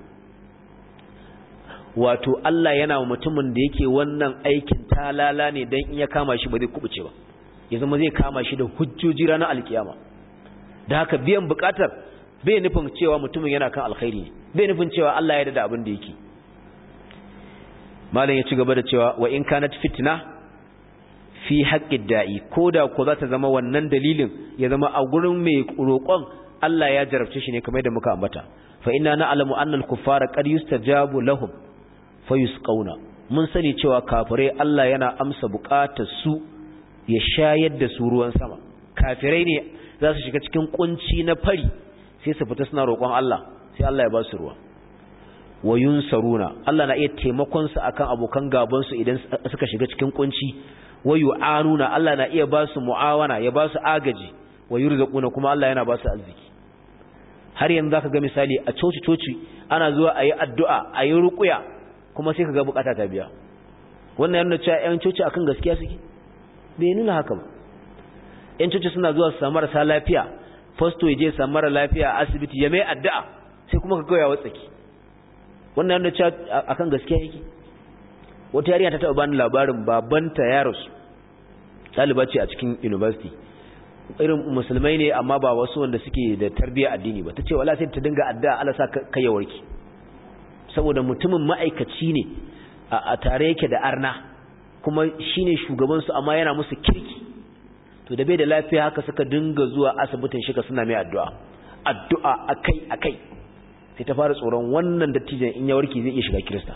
Wato Allah yana wa mutumin da yake wannan aikin talala ne dan in ya kama shi ba zai kubuce ba ya zama zai kama shi da hujjoji ranar alkiyama. Da haka biyan bukatar bai nufin cewa mutumin yana kan alkhairi ne bai nufin cewa Allah ya yarda da abin da yake. Malam ya ci gaba da cewa wa in kanat fitna fi haqqid da'i koda ko za ta zama wannan dalilin ya zama a gurin mai roƙon Allah ya jarabce shi ne kamar da muka ambata fa inna na'lamu anna al-kuffara qad yustajabu lahum fayusqawna mun sani cewa kafirai Allah yana amsa buƙatar su ya shayar da su ruwan sama kafirai ne za su shiga cikin kunci na fari sai su fita suna roƙon Allah sai Allah ya ba su ruwa wayunsaruna Allah na iya taimakon su akan abokan gaban su idan suka shiga cikin kunci wayu'anuna Allah na iya ba su mu'awana ya ba su agaji wayurzaquna kuma Allah yana ba su arziki har yanzu zaka ga misali a coci coci ana zuwa ayi addu'a ayi ruqya kuma sai kaga bukata ta biya wannan yana cewa ƴan coci akan gaskiya suke bai nuna haka ba ƴan coci suna zuwa su samu marasa lafiya fasto ya je samu mara lafiya a asibiti ya mai addu'a sai kuma ka ga ya watsaki wannan yana cewa akan gaskiya yake wata yarinya ta taɓa bani labarin babanta ya rasu ɗaliba ce a cikin university irin musulmai ne amma ba wasu wanda suke da tarbiyya addini ba tace wala sai ta dinga addu'a Allah sa kai ya warke saboda mutumin ma'aikaci ne a tare yake da arna kuma shine shugaban su amma yana musu kirki to da bai da lafiya haka suka dinga zuwa asibitin shi ka suna mai addu'a addu'a akai akai sai ta fara tsoron wannan dattijan in ya warke zai iya shiga Kirista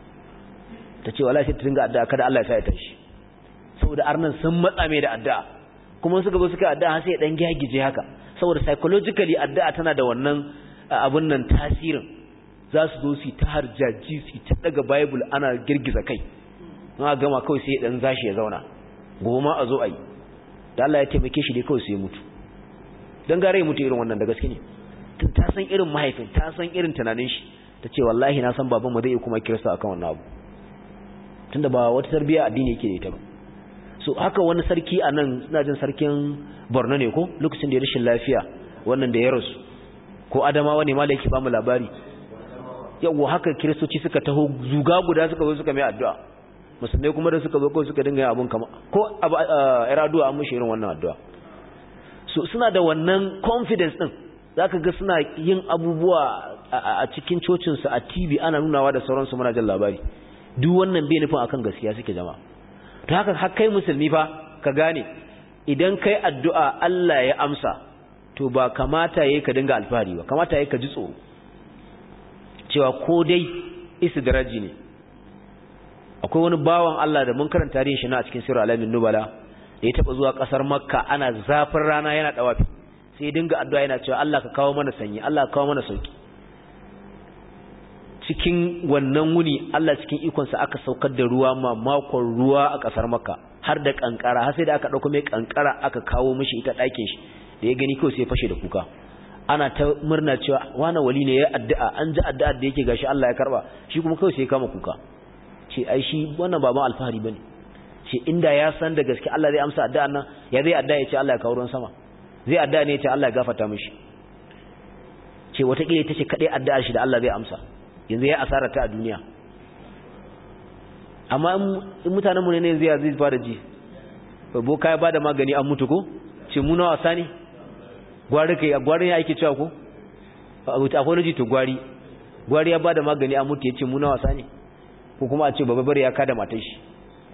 tace wala sai ta dinga addu'a kada Allah ya sa ya tashi saboda arnan sun matsa mai da addu'a kuma suka zo suka addu'a sai dan gagije haka saboda psychologically addu'a tana da wannan abun nan tasirin za su zo su ta harjaji su ta daga bible ana girgiza kai na gama kawai sai dan zashi ya zauna goma a zo ai da Allah ya taimake shi dai kawai sai ya mutu dan gare ya mutu irin wannan da gaske ne ta san irin mahaifin ta san irin tunanin shi tace wallahi na san baban mu zai kuma kirista akan wannan abu tunda ba wata tarbiyya addini yake da ita ba so haka wani sarki a nan suna jin sarkin Borno ne ko lokacin da ya rashin lafiya wannan da ya rasu ko Adamawa ne malaki ba mu labari yawo haka kiristoci suka taho zuga guda suka zo suka mai addu'a musulmai kuma da suka zo ko suka dinga yin abun kama ko yar addu'a an mushi irin wannan addu'a so suna da wannan confidence din zaka ga suna yin abubuwa a cikin cocin su a T V ana nunawa da sauransu muna jin labari duk wannan bai nufin akan gaskiya suke jama'a to haka har kai musulmi fa ka gane idan kai addu'a Allah ya amsa to ba kamata yayi ka dinga alfahari ba kamata yayi ka ji tsoro cewa ko dai istidraji ne akwai wani bawan Allah da mun karanta tarihin shi na a cikin sirru alamin nubala da ya taba zuwa kasar Makka ana zafin rana yana dawafi sai ya dinga addu'a yana cewa Allah ka kawo mana sanyi Allah ka kawo mana sauki cikin wannan wuni Allah cikin ikonsa aka saukar da ruwa ma makon ruwa a kasar Makka har da kankara har sai da aka dauko mai kankara aka kawo mishi ita ɗakin shi da ya gani kawai sai ya fashe da kuka ana ta murna cewa wani wali ne ya addu'a an ji addu'ar da yake gashi Allah ya karba shi kuma kawai sai ya kama kuka ce ai shi wannan baban alfahari bane ce inda ya san da gaske Allah zai amsa addu'an nan ya zai addu'a ya ce Allah ya kawo ruwan sama zai addu'a ne ya ce Allah ya gafarta mishi ce wata kila ita ce kadai addu'ar shi da Allah zai amsa yanzu ya asara ta a duniya amma in mutanen mu ne yanzu ya zai fara ji boka ya bada magani an mutu ko ce mu na wasa ne gwari kai gwari ya yake cewa ko akwai naji to gwari gwari ya bada magani an mutu yace mu na wasa ne ko kuma a ce baba bare ya kada matar shi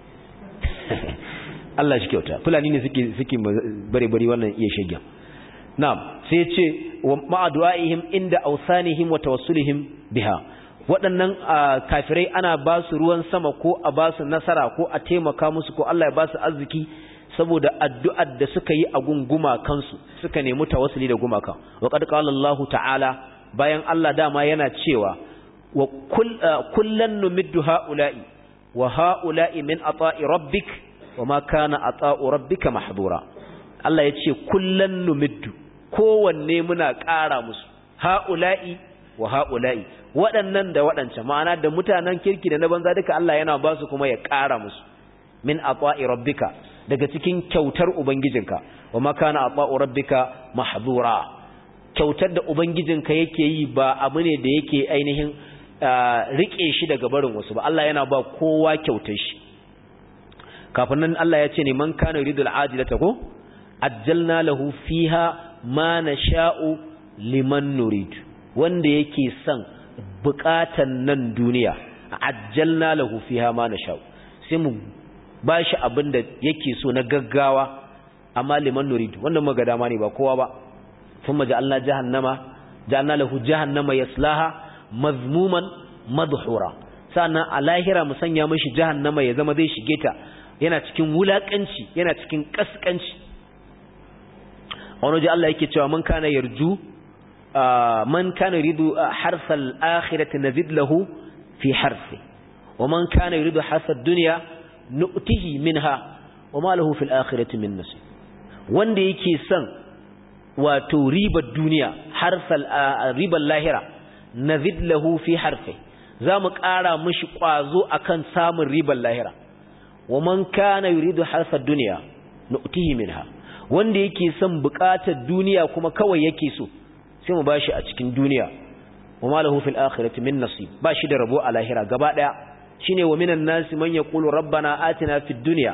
Allah shi kyauta fulani ne suke suke bare bare wannan iya shegen na'am sai yace wa ma'adu'ihim inda awsanihim wa tawassulihim biha waɗannan kafirai ana ba su ruwan sama ko a ba su nasara ko a taimaka musu ko Allah ya ba su arziki saboda addu'ar da suka yi a gunguma kansu suka nemi tawassuli da gumaka wa qad qala Allah ta'ala bayan Allah dama yana cewa wa kullan numiddu ha'ula'i wa ha'ula'i min ata'i rabbik wa ma kana ata'u rabbika mahdura Allah yace kullan numiddu kowanne muna ƙara musu ha'ula'i wa ha'ula'i waɗannan da waɗancan ma'ana da mutanen kirki da na banza duka Allah yana ba su kuma ya ƙara musu min ata'i rabbika daga cikin kyautar ubangijinka wa ma kana ata'u rabbika mahdura kyautar da ubangijinka yake yi ba abu ne da yake ainihin rike shi daga barin wasu ba Allah yana ba kowa kyautar shi kafin nan Allah ya ce ne man kana yuridul ajilata ko ajjalna lahu fiha ma nasha'u liman nurid wanda yake son bukatan nan duniya ajjalna lahu fiha ma nasha'u sai mu bashi abin da yake so na gaggawa amma liman nurid wannan maga dama ne ba kowa ba thumma ja'alna jahannama ja'alna lahu jahannama yaslaha mazmuman madhura sannan a lahira mu sanya mishi jahannama ya zama zai shige ta yana cikin wulakanci yana cikin kaskanci wani ji Allah yake cewa man kana yarju man kana yuridu harsal akhirati nazid lahu fi harsi wa man kana yuridu harsad dunya nu'tihi minha wa ma lahu fil akhirati min nasib wanda yake son wato ribar duniya harsal ribar lahira nazid lahu fi harsi zamu ƙara mishi kwazo akan samun ribar lahira wa man kana yuridu harsad dunya nu'tihi minha wanda yake son buƙatar duniya kuma kawai yake so sai mu bashi a cikin duniya wa ma lahu fil akhirati min nasib bashi da rabo a lahira gaba daya shine wa minan nasi man yaqulu rabbana atina fid dunya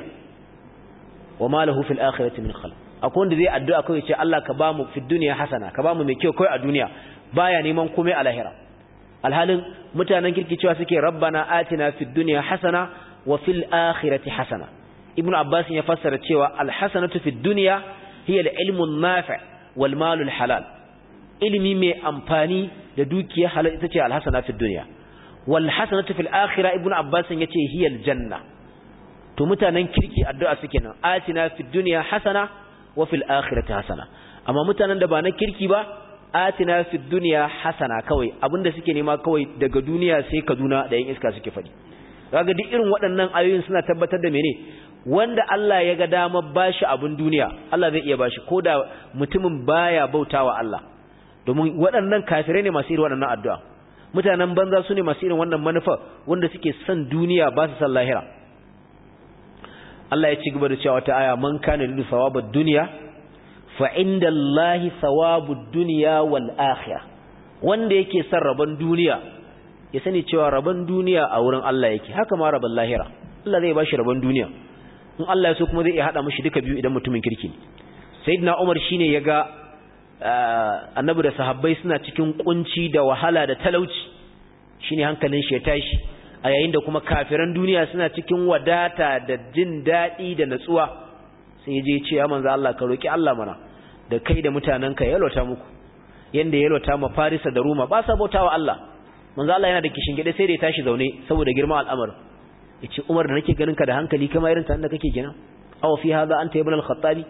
wa ma lahu fil akhirati min khalaq akwai wanda zai addu'a kai ce Allah ka bamu fid dunya hasana ka bamu mai kyau kai a duniya baya neman komai a lahira alhalin mutanen kirki cewa suke rabbana atina fid dunya hasana wa fil akhirati hasana ibnu abbas ya fassara cewa al hasanatu fid dunya hiya al ilmu an-nafi' wal malul halal ilimi mai amfani da dukiya halal ita ce al hasana fid dunya wal hasanatu fil akhirah ibnu abbas yace hiya al janna to mutanen kirki addu'a suke nan atina fid dunya hasana wa fil akhirati hasana amma mutanen da ba na kirki ba atina fid dunya hasana kawai abinda suke nema kawai daga duniya sai Kaduna da yin iska suke fadi kaga duk irin waɗannan ayoyin suna tabbatar da mene wanda Allah ya ga dama bashi abin duniya Allah zai iya bashi koda mutumin baya bautawa Allah domin waɗannan kafirai ne masu irin waɗannan addu'a mutanen banza su ne masu irin wannan manufa wanda suke son duniya ba su san lahira Allah ya ci gaba da cewa ta aya man kana lidu thawabud dunya fa inda Allahi thawabud dunya wal akhirah wanda yake son rabon duniya ya sani cewa rabon duniya a wurin Allah yake haka ma rabon lahira Allah zai bashi rabon duniya in Allah ya so kuma zai iya hada mishi duka biyu idan mutumin kirki ne sayyidina Umar shine yaga annabi da sahabbai suna cikin kunci da wahala da talauci shine hankalin shi ya tashi a yayin da kuma kafiran duniya suna cikin wadata da jin dadi da natsuwa sai je ce ya manzo Allah ka roki Allah mana da kai da mutananka ya lota muku yanda ya lota ma Farisa da Roma ba sa bautawa Allah manzo Allah yana da kishin gide sai da ya tashi zaune saboda girman al'amar yace Umar da nake ganin ka da hankali kamar irin ta da kake gina aw fi hada anta ibn al-khattabi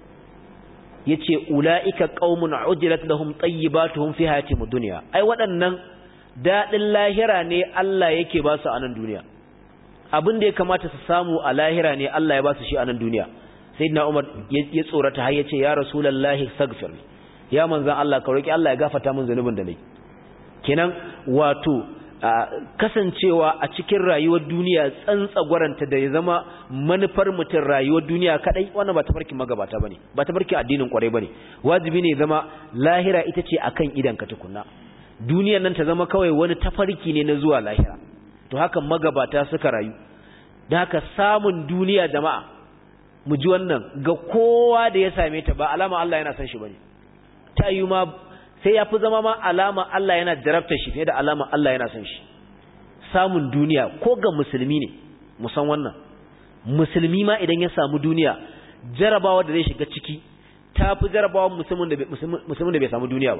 yace ulaika qaumun ujilat lahum tayyibatuhum fi hayatid dunya ai waɗannan dadin lahira ne Allah yake ba su a nan duniya abin da ya kamata su samu a lahira ne Allah ya ba su shi a nan duniya sayyidina Umar ya tsorata har yace ya rasulullahi astaghfir ya manzon Allah ka roki Allah ya gafarta min zanubin da nayi kenan wato kasancewa a cikin rayuwar duniya tsantsagwaranta da ya zama manufar mutum rayuwar duniya kadai wannan ba tafarkin magabata bane ba tafarkin addinin kwarai bane wajibi ne zama lahira ita ce akan idan ka tukunna duniyar nan ta zama kawai wani tafarki ne na zuwa lahira to haka magabata suka rayu da haka samun duniya jama'a mu ji wannan ga kowa da ya same ta ba alama Allah yana son shi bane ta yi ma sai ya fi zama ma alama Allah yana jarabta shi fiye da alama Allah yana son shi samun duniya ko ga musulmi ne musan wannan musulmi ma idan ya samu duniya jarabawa da zai shiga ciki ta fi jarabawa musulmin da musulmin da bai samu duniya ba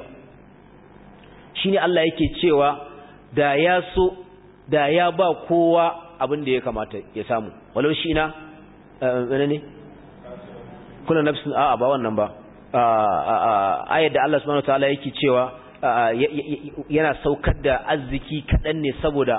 shine Allah yake cewa da ya so da ya ba kowa abin da ya kamata ya samu walau shi na ne kuna nafsin a'a ba wannan ba ayar da Allah subhanahu wataala yake cewa yana saukar da arziki kadan ne saboda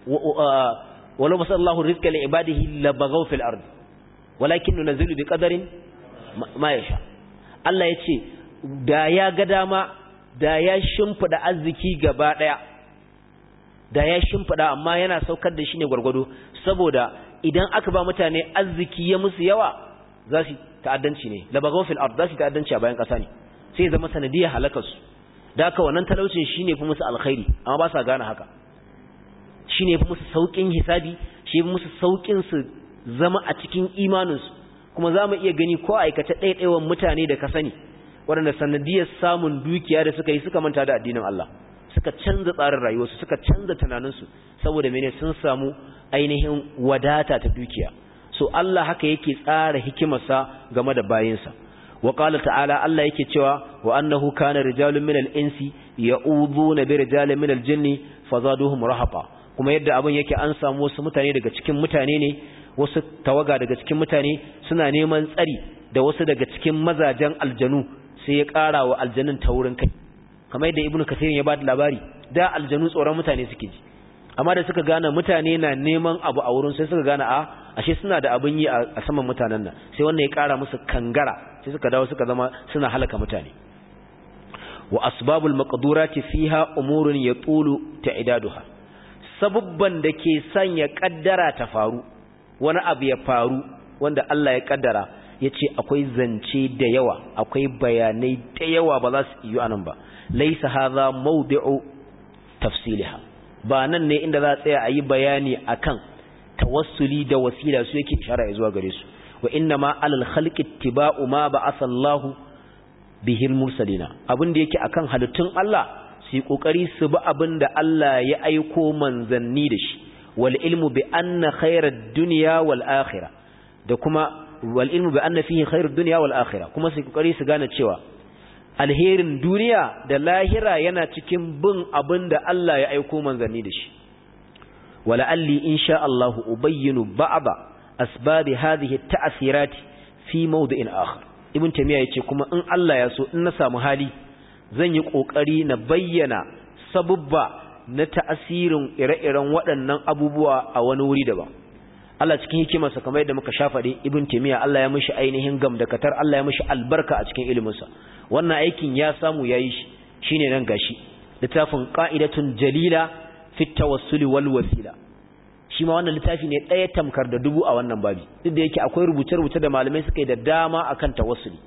walau basallahu rizqa li ibadihi labaghaw fil ard walakin nunzilu biqadarin ma yasha Allah yace da ya ga dama da ya shimfida arziki gaba daya da ya shimfida amma yana saukar da shi ne gurgudu saboda idan aka ba mutane arziki ya musu yawa za su ta'addanci ne labagaw fil ard za su ta'addanci a bayan kasa ne sai zama sanadiyar halakarsu da haka wannan talaucin shine fi musu alkhairi amma ba sa gane haka shine fi musu saukin hisabi shi fi musu saukin su zama a cikin imaninsu kuma za mu iya gani ko aikata ɗaiɗaiwan mutane da ka sani waɗanda sanadiyar samun dukiya da suka yi suka manta da addinin Allah suka canza tsarin rayuwarsu suka canza tunaninsu saboda mene sun samu ainihin wadata ta dukiya so Allah haka yake tsara hikimarsa game da bayinsa wa qala ta'ala Allah yake cewa wa annahu kana rijalun minal insi ya'uduna bi rijalin minal jinni fazaduhum rahaqa kuma yadda abin yake an samu wasu mutane daga cikin mutane ne wasu tawaga daga cikin mutane suna neman tsari da wasu daga cikin mazajen aljanu sai ya ƙara wa aljanun taurin kai kamar yadda ibnu kasir ya bada labari da aljanu tsoron mutane suke ji amma da suka gane mutane na neman abu a wurin sai suka gane a ashe suna da abin yi a saman mutanen nan sai wannan ya ƙara musu kangara sai suka dawo suka zama suna halaka mutane wa asbabul maqdurati fiha umurun yatulu ta'idaduha sabubban da ke sanya kaddara ta faru wani abu ya faru wanda Allah ya kaddara yace akwai zance da yawa akwai bayanai da yawa ba za su yi anan ba laysa hadha mawdi'u tafsilha ba nan ne inda za a tsaya a yi bayani akan tawassuli da wasila su yake ishara zuwa gare su wa inna ma alal khalqi ittiba'u ma ba'atha Allahu bihil mursalina abin da yake akan halittun Allah su yi kokari su bi abin da Allah ya aiko manzanni da shi wal ilmu bi anna khairad dunya wal akhirah da kuma wal ilmu bi anna fihi khairud dunya wal akhirah kuma su kokari su gane cewa alherin duniya da lahira yana cikin bin abin da Allah ya aiko manzanni da shi wala alli insha Allah ubayyinu ba'da asbab hadhihi at-ta'thirat fi mawdi'in akhar ibn tamiya yace kuma in Allah ya so in na samu hali zan yi kokari na bayyana sabubba na ta'asirin ire-iren waɗannan abubuwa a wani wuri daban Allah cikin hikimarsa kamar yadda muka shafa dai ibn tamiya Allah ya mishi ainihin gamdakatar Allah ya mishi albarka a cikin iliminsa wannan aikin ya samu yayi shi shine nan gashi littafin qa'idatun jalila fi tawassul wal wasila shi ma wannan littafi ne ɗaya tamkar da dubu a wannan babi duk da yake akwai rubuce-rubuce da malamai suka yi da dama akan tawassuli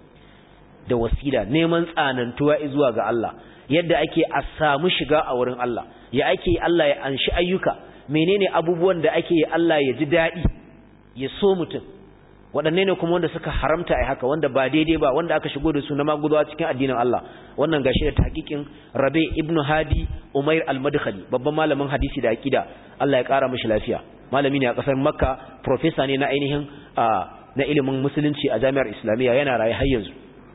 da wasila neman tsanantuwa zuwa ga Allah yadda ake a samu shiga a wurin Allah ya ake Allah ya anshi ayyuka menene abubuwan da ake Allah ya ji daɗi ya so mutum waɗanne ne kuma wanda suka haramta ai haka wanda ba daidai ba wanda aka shigo da su na magudawa cikin addinin Allah wannan gashi da tahqiqin Rabi ibn Hadi Umair al-Madkhali babban malamin hadisi da aqida Allah ya ƙara mishi lafiya malami ne a ƙasar Makka professor ne na ainihin na ilimin musulunci a Jami'ar Islamiyya yana raye har yanzu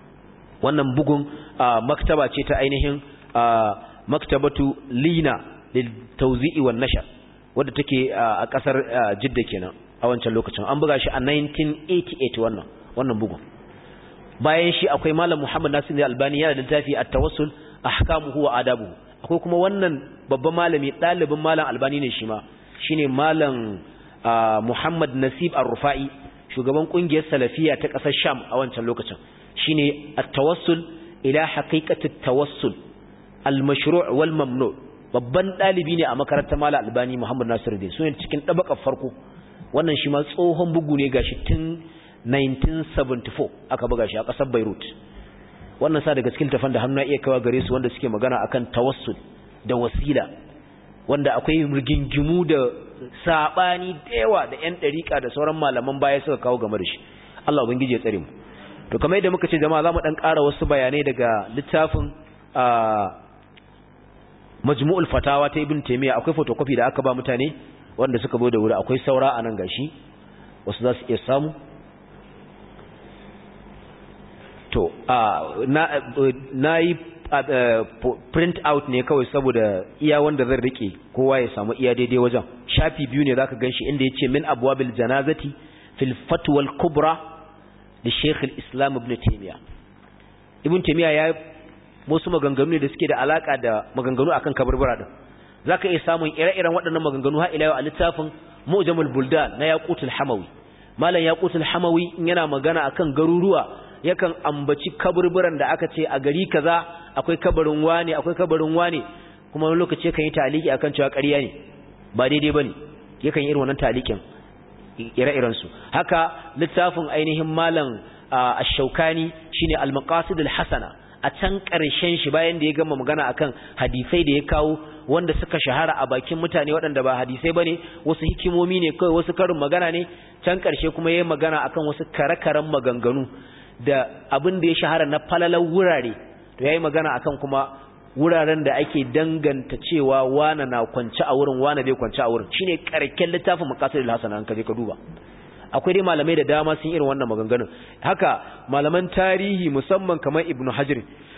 wannan bugun maktaba ce ta ainihin maktabatu Lina lil tawzi'i wan nashr wadda take a ƙasar Jidda kenan a wancan lokacin an buga shi a nineteen eighty-eight wannan wannan bugun bayan shi akwai malam Muhammad Nasir al-Albani yana da littafi at-tawassul ahkamuhu wa adabuhu akwai kuma wannan babban malami dalibin malam Albani ne shi ma shine malam Muhammad Nasib ar-Rufa'i shugaban kungiyar salafiya ta kasar Sham a wancan lokacin shine at-tawassul ila haqiqati at-tawassul al-mashru' wal mamnu' babban dalibi ne a makarantar malam Albani Muhammad Nasiruddin sune cikin dabakar farko wannan shi ma tsohon bugu ne gashi tun nineteen seventy-four aka buga shi a ƙasar Beirut wannan sa daga cikin tafan da hannu iya kawa gare su wanda suke magana akan tawassul da wasila wanda akwai rigingimu da sabani da yawa da ƴan dariƙa da sauran malaman baya suka kawo game da shi Allah ubangiji ya tsare mu to kamar yadda muka ce jama'a zamu dan ƙara wasu bayanai daga littafin Majmu'ul Fatawa ta Ibn Taymiyyah akwai photocopy da aka ba mutane wanda suka bude wuri akwai saura a nan gashi wasu za su iya samu to na na yi print out ne kawai saboda iya wanda zan rike kowa ya samu iya daidai wajen shafi biyu ne zaka ganshi inda yace min abwabil janazati fil fatwa al kubra li Sheikh al-Islam Ibn Taymiyyah Ibn Taymiyyah ya musu maganganu ne da suke da alaka da maganganu akan kaburbura din zaka iya samun ire-iren waɗannan maganganu har ila yau a littafin Mu'jamul Buldan na Yaqutul Hamawi malam Yaqutul Hamawi yana magana akan garuruwa yakan ambaci kaburburan da aka ce a gari kaza akwai kabarin wane akwai kabarin wane kuma wani lokaci yakan yi taliki akan cewa ƙarya ne ba daidai bane yakan yi irin wannan talikin ire-iren su haka littafin ainihin malam Ash-Shawkani shine Al-Maqasid Al-Hasana a can ƙarshen shi bayan da ya gama magana akan hadisai da ya kawo wanda suka shahara a bakin mutane waɗanda ba hadisai bane wasu hikimomi ne kai wasu karin magana ne can ƙarshe kuma yayin magana akan wasu karakaran maganganu da abin da ya shahara na falalan wurare to yayi magana akan kuma wuraren da ake danganta cewa wana na kwance a wurin wana bai kwance a wurin shine karken littafin Maqasidul Hasan an kaje ka duba akwai dai malamai da dama sun irin wannan maganganun haka malaman tarihi musamman kamar Ibn Hajar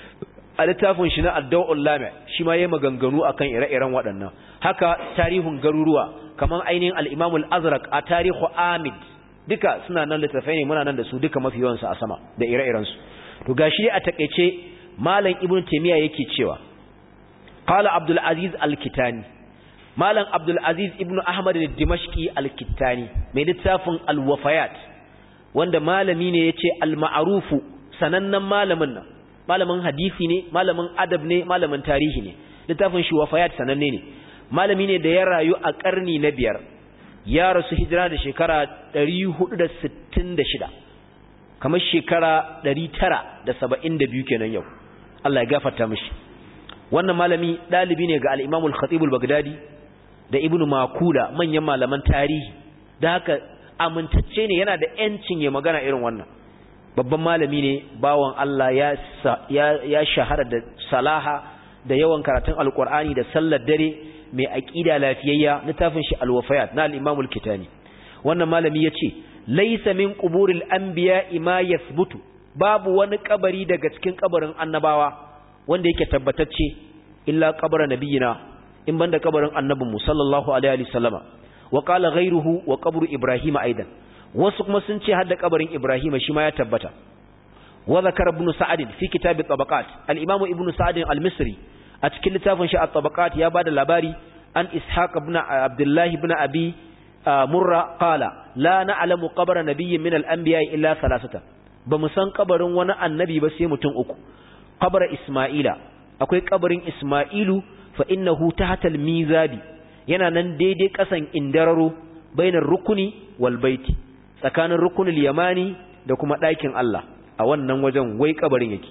a littafin shi na Ad-Daw'ul Lami' shi ma yayi maganganu akan ire-iren waɗannan haka tarihun garuruwa kamar ainihin al-Imam al-Azraq a tarihu Amid duka suna nan littafai ne muna nan da su duka mafi yawan su a sama da ire-iren su to gashi a takeice malam Ibn Taymiyyah yake cewa qala Abdul Aziz al-Kitani malam Abdul Aziz ibn Ahmad al-Dimashqi al-Kittani mai littafin al-Wafayat wanda malami ne yace al-ma'rufu sanannen malamin nan malamin hadisi ne malamin adab ne malamin tarihi ne littafin shi Wafayat sananne ne malami ne da ya rayu a karni na biyar ya rasu hijira da shekara ɗari hudu da sittin da shida kamar shekara ɗari tara da saba'in da biyu kenan yau Allah ya gafarta mishi wannan malami dalibi ne ga al-Imam al-Khatib al-Baghdadi da Ibn Makula manyan malaman tarihi da haka amintacce ne yana da yancin ya magana irin wannan babban malami ne bawon Allah ya ya, ya shahara da salaha da yawan karatun alqur'ani da sallar dare mai aqida lafiyayya littafin shi al-Wafayat na al-Imam al-Kitani wannan malami yace laysa min quburil anbiya'i ma yathbutu babu wani kabari daga cikin kabarin annabawa wanda yake tabbatacce illa qabra nabiyina in banda kabarin annabinmu sallallahu alaihi wasallama wa qala ghayruhu wa qabru ibrahima aidan wasu kuma sun ce hadda kabarin ibrahima shi ma ya tabbata wa zakara ibn sa'd fi kitab at-tabaqat al-imam ibn sa'd al-misri a cikin littafin shi at-tabaqat ya bada labari an ishaq ibn abdullah ibn abi murra qala la na'lamu qabra nabiyyin min al-anbiya illa thalathatan ba mu san kabarin wani annabi ba sai mutum uku qabra isma'ila akwai kabarin isma'ilu fa innahu tahta al-mizabi yana nan daidai kasan indararo bainar rukuni wal baiti tsakanin rukunul yamani da kuma ɗakin Allah a wannan wajen wai kabarin yake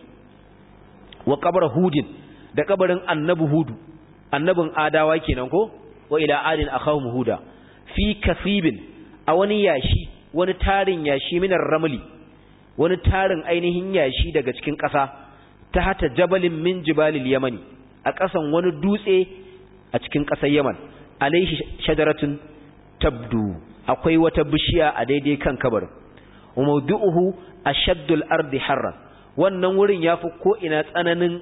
wa qabra hudin da kabarin annabi hudu annabin adawa kenan ko wa ila adin akhahum huda fi kasibin a wani yashi wani tarin yashi minar ramli wani tarin ainihin yashi daga cikin ƙasa ta hata jabalin min jibalil yamani a ƙasan wani dutse a cikin ƙasar Yaman alaihi shajaratun tabdu akwai wata bishiya a daidai kan kabarin mawdu'uhu ashaddul ardi harran wannan wurin yafi ko ina tsananin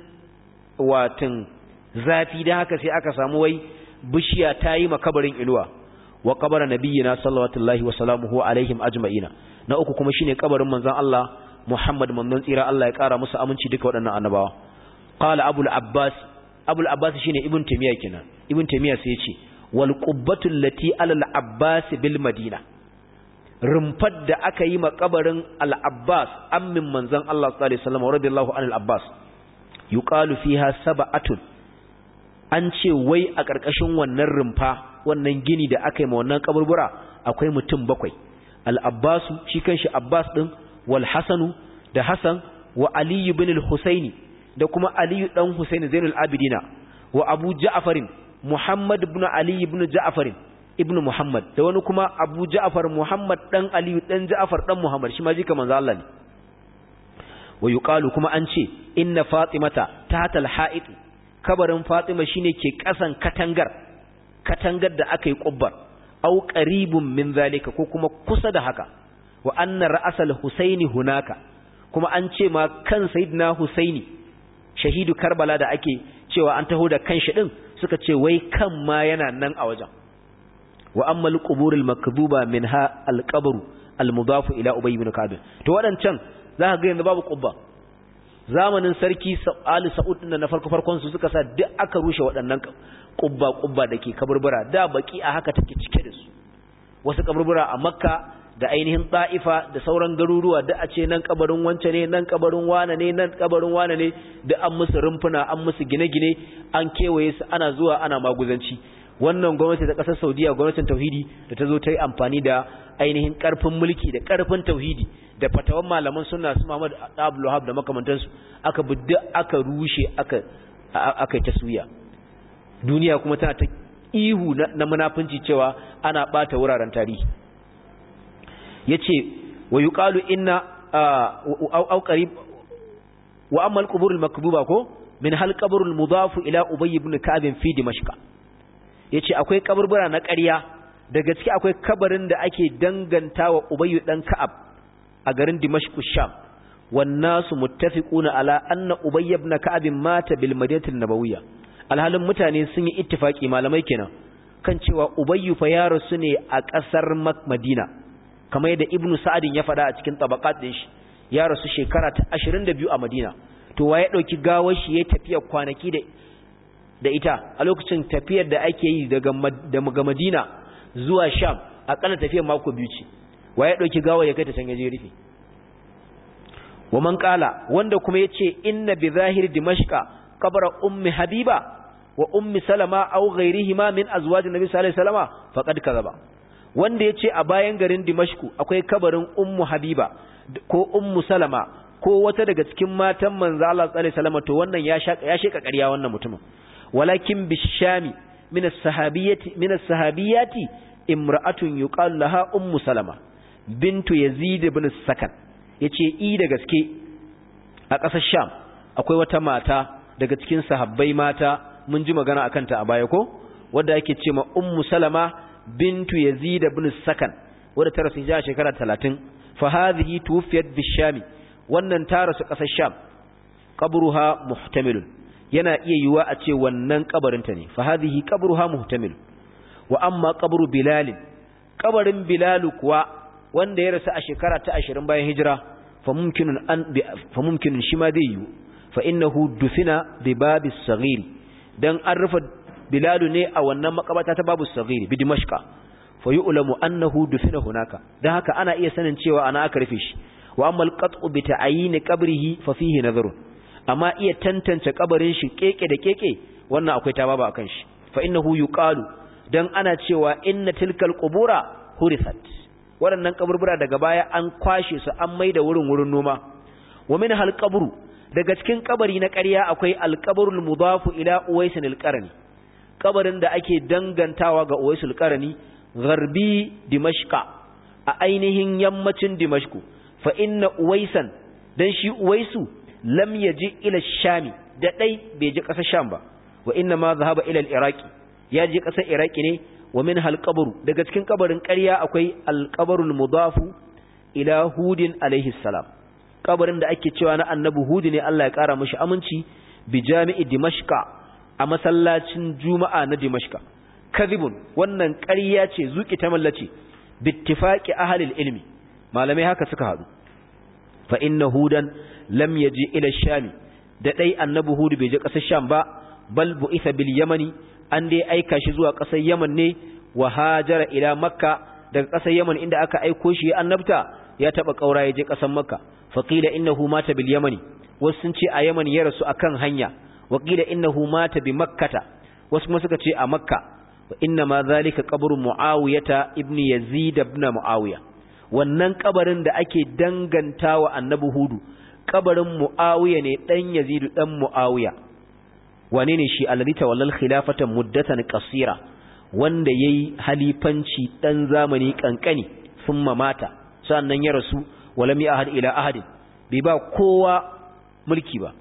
watin zafi dan haka sai aka samu wai bishiya ta yi makabarin inuwa wa qabara nabiyina sallallahu alaihi wasallamu alaihim ajma'ina na uku kuma shine kabarin manzon Allah Muhammad manzon tsira Allah ya kara musu aminci duka waɗannan annabawa qala abul abbas abul abbas shine ibn taymiya kenan ibn taymiya sai ya ce wal qubbatu allati ala al abbas bil madina rumfar da aka yi makabarin al abbas ammin manzon Allah sallallahu alaihi wasallam radiyallahu anil abbas yuqalu fiha sab'atun an ce wai a karkashin wannan rumfa wannan gini da aka yi ma wannan kaburbura akwai mutum bakwai al abbas shi kanshi abbas din wal hasanu da hasan wa ali ibn al husaini da kuma Ali dan Husaini Zainul Abidina wa Abu Ja'far Muhammad ibn Ali ibn Ja'far ibn Muhammad da wani kuma Abu Ja'far Muhammad dan Ali dan Ja'far dan Muhammad shi ma jika manzo Allah ne wa yuqalu kuma an ce inna Fatimata tahta al-ha'it kabarin Fatima shine ke kasan katangar katangar da aka yi kubbar au qaribun min zalika ko kuma kusa da haka wa anna ra'sal Husaini hunaka kuma an ce ma kan sayyidina Husaini shahidu Karbala da ake cewa an taho da kanshi din suka ce wai kan ma yana nan a wajen wa amma al-qubur al-makdhuba minha al-qabr al-mudaf ila Ubay ibn Ka'b to wadancan zaka ga yanzu babu qubba zamanin sarki Ali Saud din na farko farkon su suka sa duk aka rushe waɗannan qubba qubba dake kaburbura da baki a haka take cike da su wasu kaburbura a Makka da ainihin Ta'ifa da sauran garuruwa da a ce nan kabarin wance ne nan kabarin wane ne nan kabarin wane ne da an musu rumfuna an musu gine-gine an kewaye su ana zuwa ana maguzanci wannan gwamnati ta kasar Saudiya gwamnatin tauhidi da ta zo ta yi amfani da ainihin karfin mulki da karfin tauhidi da fatawan malaman sunna su Muhammad Abdul Wahhab da makamantansu aka bidda aka rushe aka aka taswiya duniya kuma tana ta ihu na munafunci cewa ana bata wuraren tarihi yace wa yuqalu inna au qarib wa amma al-qubur al-makbuba ko min hal qabr al-mudaf ila Ubay ibn Ka'b fi Dimashq yace akwai kaburbura na ƙarya daga ciki akwai kabarin da ake dangantawa Ubayy dan Ka'ab a garin Dimashq Sham wan nasu muttafiquna ala anna Ubayy ibn Ka'ab mata bil Madinati an-Nabawiyya alhalin mutane sun yi ittifaki malamai kenan kan cewa Ubayy fa ya rasu ne a ƙasar Madina kamar yadda Ibn Sa'd ya faɗa a cikin tabaqat din shi ya rasu shekara ta ashirin da biyu a Madina to waye dauki gawar shi ya tafiya kwanaki da da ita a lokacin tafiyar da ake yi daga daga Madina zuwa Sham akalla tafiyar mako biyu ce waye dauki gawar ya kai ta can ya je rufi wa man qala wanda kuma yace inna bi zahir dimashqa qabra ummi habiba wa ummi salama aw ghayrihima min azwaj nabi sallallahu alaihi wasallama faqad kadhaba wanda yace a bayan garin dimashku akwai kabarin ummu habiba ko ummu salama ko wata daga cikin matan manzo Allah sallallahu alaihi wasallama to wannan ya shaka ya sheka ƙarya wannan mutumin walakin bishami min as-sahabiyati min as-sahabiyati imra'atun yuqalu laha ummu salama bintu yazid ibn sakan yace i da gaske a ƙasar sham akwai wata mata daga cikin sahabbai mata mun ji magana akan ta a baya ko wanda yake cewa ummu salama bintu yazid ibn sakan wanda ta rasu a shekara talatin fa hadhihi tuwfiyat bishami wannan ta rasu ƙasar sham qabruha muhtamilun yana iya yiwa a ce wannan kabarinta ne fa hadhihi qabruha muhtamil wa amma qabru bilal kabarin bilal kuwa wanda ya rasu a shekara ta ashirin bayan hijira fa mumkinun an fa mumkinun shi ma zai yiwu fa innahu dufina bi babis saghir dan an rufe bilal ne a wannan makabata ta babus saghir bi dimashqa fa yu'lamu annahu dufina hunaka dan haka ana iya sanin cewa ana aka rufe shi wa amma al-qat'u bi ta'yin qabrihi fa fihi nadharun amma iya tantance kabarin shi keke da keke wannan akwai ta baba akan shi fa innahu yuqalu dan ana cewa inna tilkal qubura hurisat waɗannan kaburbura daga baya an kwashe su an maida wurin wurin noma wa min hal qabru daga cikin kabari na ƙarya akwai al-qabrul mudafu ila uwais al-qarni kabarin da ake dangantawa ga uwais al-qarni gharbi dimashqa a ainihin yammacin dimashku fa inna uwaisan dan shi uwaisu lam yaji ila shami da dai bai ji kasar sham ba wa inna ma zahaba ila al-iraqi ya ji kasar iraqi ne wa min hal qabru daga cikin kabarin ƙarya akwai al-qabrul mudafu ila hudin alaihi salam kabarin da ake cewa na annabi hud ne Allah ya kara mishi aminci bi jami'i dimashqa a masallacin juma'a na dimashqa kadhibun wannan ƙarya ce zuki ta mallace bittifaqi ahli al-ilmi malamai haka suka hadu fa inna hudan lam yaji ila shami da dai annabi hud bai je kasar sham ba bal bu'itha bil yamani an dai aika shi zuwa kasar yaman ne wa hajara ila makka daga kasar yaman inda aka aiko shi annabta ya taba kaura ya je kasar makka fa qila innahu mata bil yamani wasu sun ce a yaman ya rasu akan hanya wa qila innahu mata bi makkata wasu kuma suka ce a makka wa inna ma zalika qabru muawiyata ibn yazid ibn muawiya wannan kabarin da ake dangantawa annabi hudu kabarin muawiya ne dan yazid dan muawiya wane ne shi alladhi tawallal khilafatan muddatan qasira wanda yayi halifanci dan zamani kankani thumma mata sannan ya rasu walam yahad ila ahad bai ba kowa mulki ba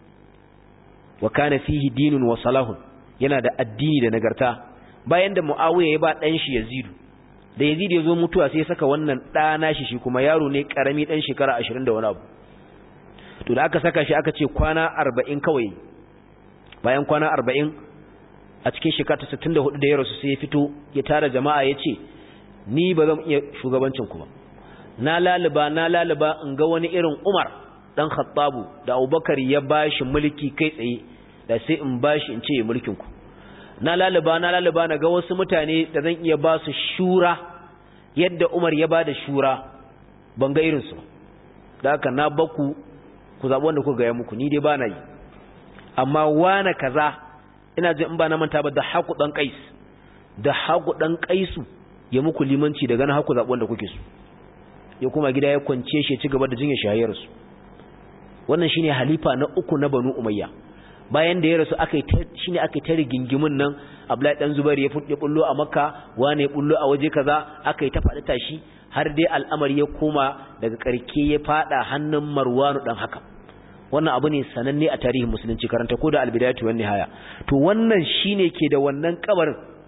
wa kana fihi dinun wa salahun yana da addini da nagarta bayan da muawiya ya ba dan shi yazid da yazid ya zo mutuwa sai ya saka wannan da nashi shi kuma yaro ne karami dan shekara ashirin da wani abu to da aka saka shi aka ce kwana arba'in kawai bayan kwana arba'in a cikin shekara sittin da hudu da ya rasu sai ya fito ya tara jama'a ya ce ni ba zan iya shugabancin ku ba na laluba na laluba in ga wani irin Umar dan Khattabu da Abubakar ya bashi mulki kai tsaye da sai in bashi in ce mulkin ku na laluba na laluba na ga wasu mutane da zan iya ba su shura yadda Umar ya bada shura ban ga irin su da haka na baku ku zabi wanda kuka ga ya muku ni dai ba na yi amma wana kaza ina jin in ba na manta ba da haku dan kais da haku dan kaisu ya muku limanci daga na haku zabon da kuke su ya kuma gida ya kwance shi ya ci gaba da jinya shahiyar su wannan shine halifa na uku na Banu Umayya bayan da ya rasu akai shine akai ta rigingimin nan Abdullahi dan Zubair ya fude bullo a Makka wane bullo a waje kaza akai ta fadi tashi har dai al'amari ya koma daga karke ya fada hannun Marwan dan haka wannan abu ne sananne a tarihin musulunci karanta ko da al-bidayatu wan nihaya to wannan shine ke da wannan kabarin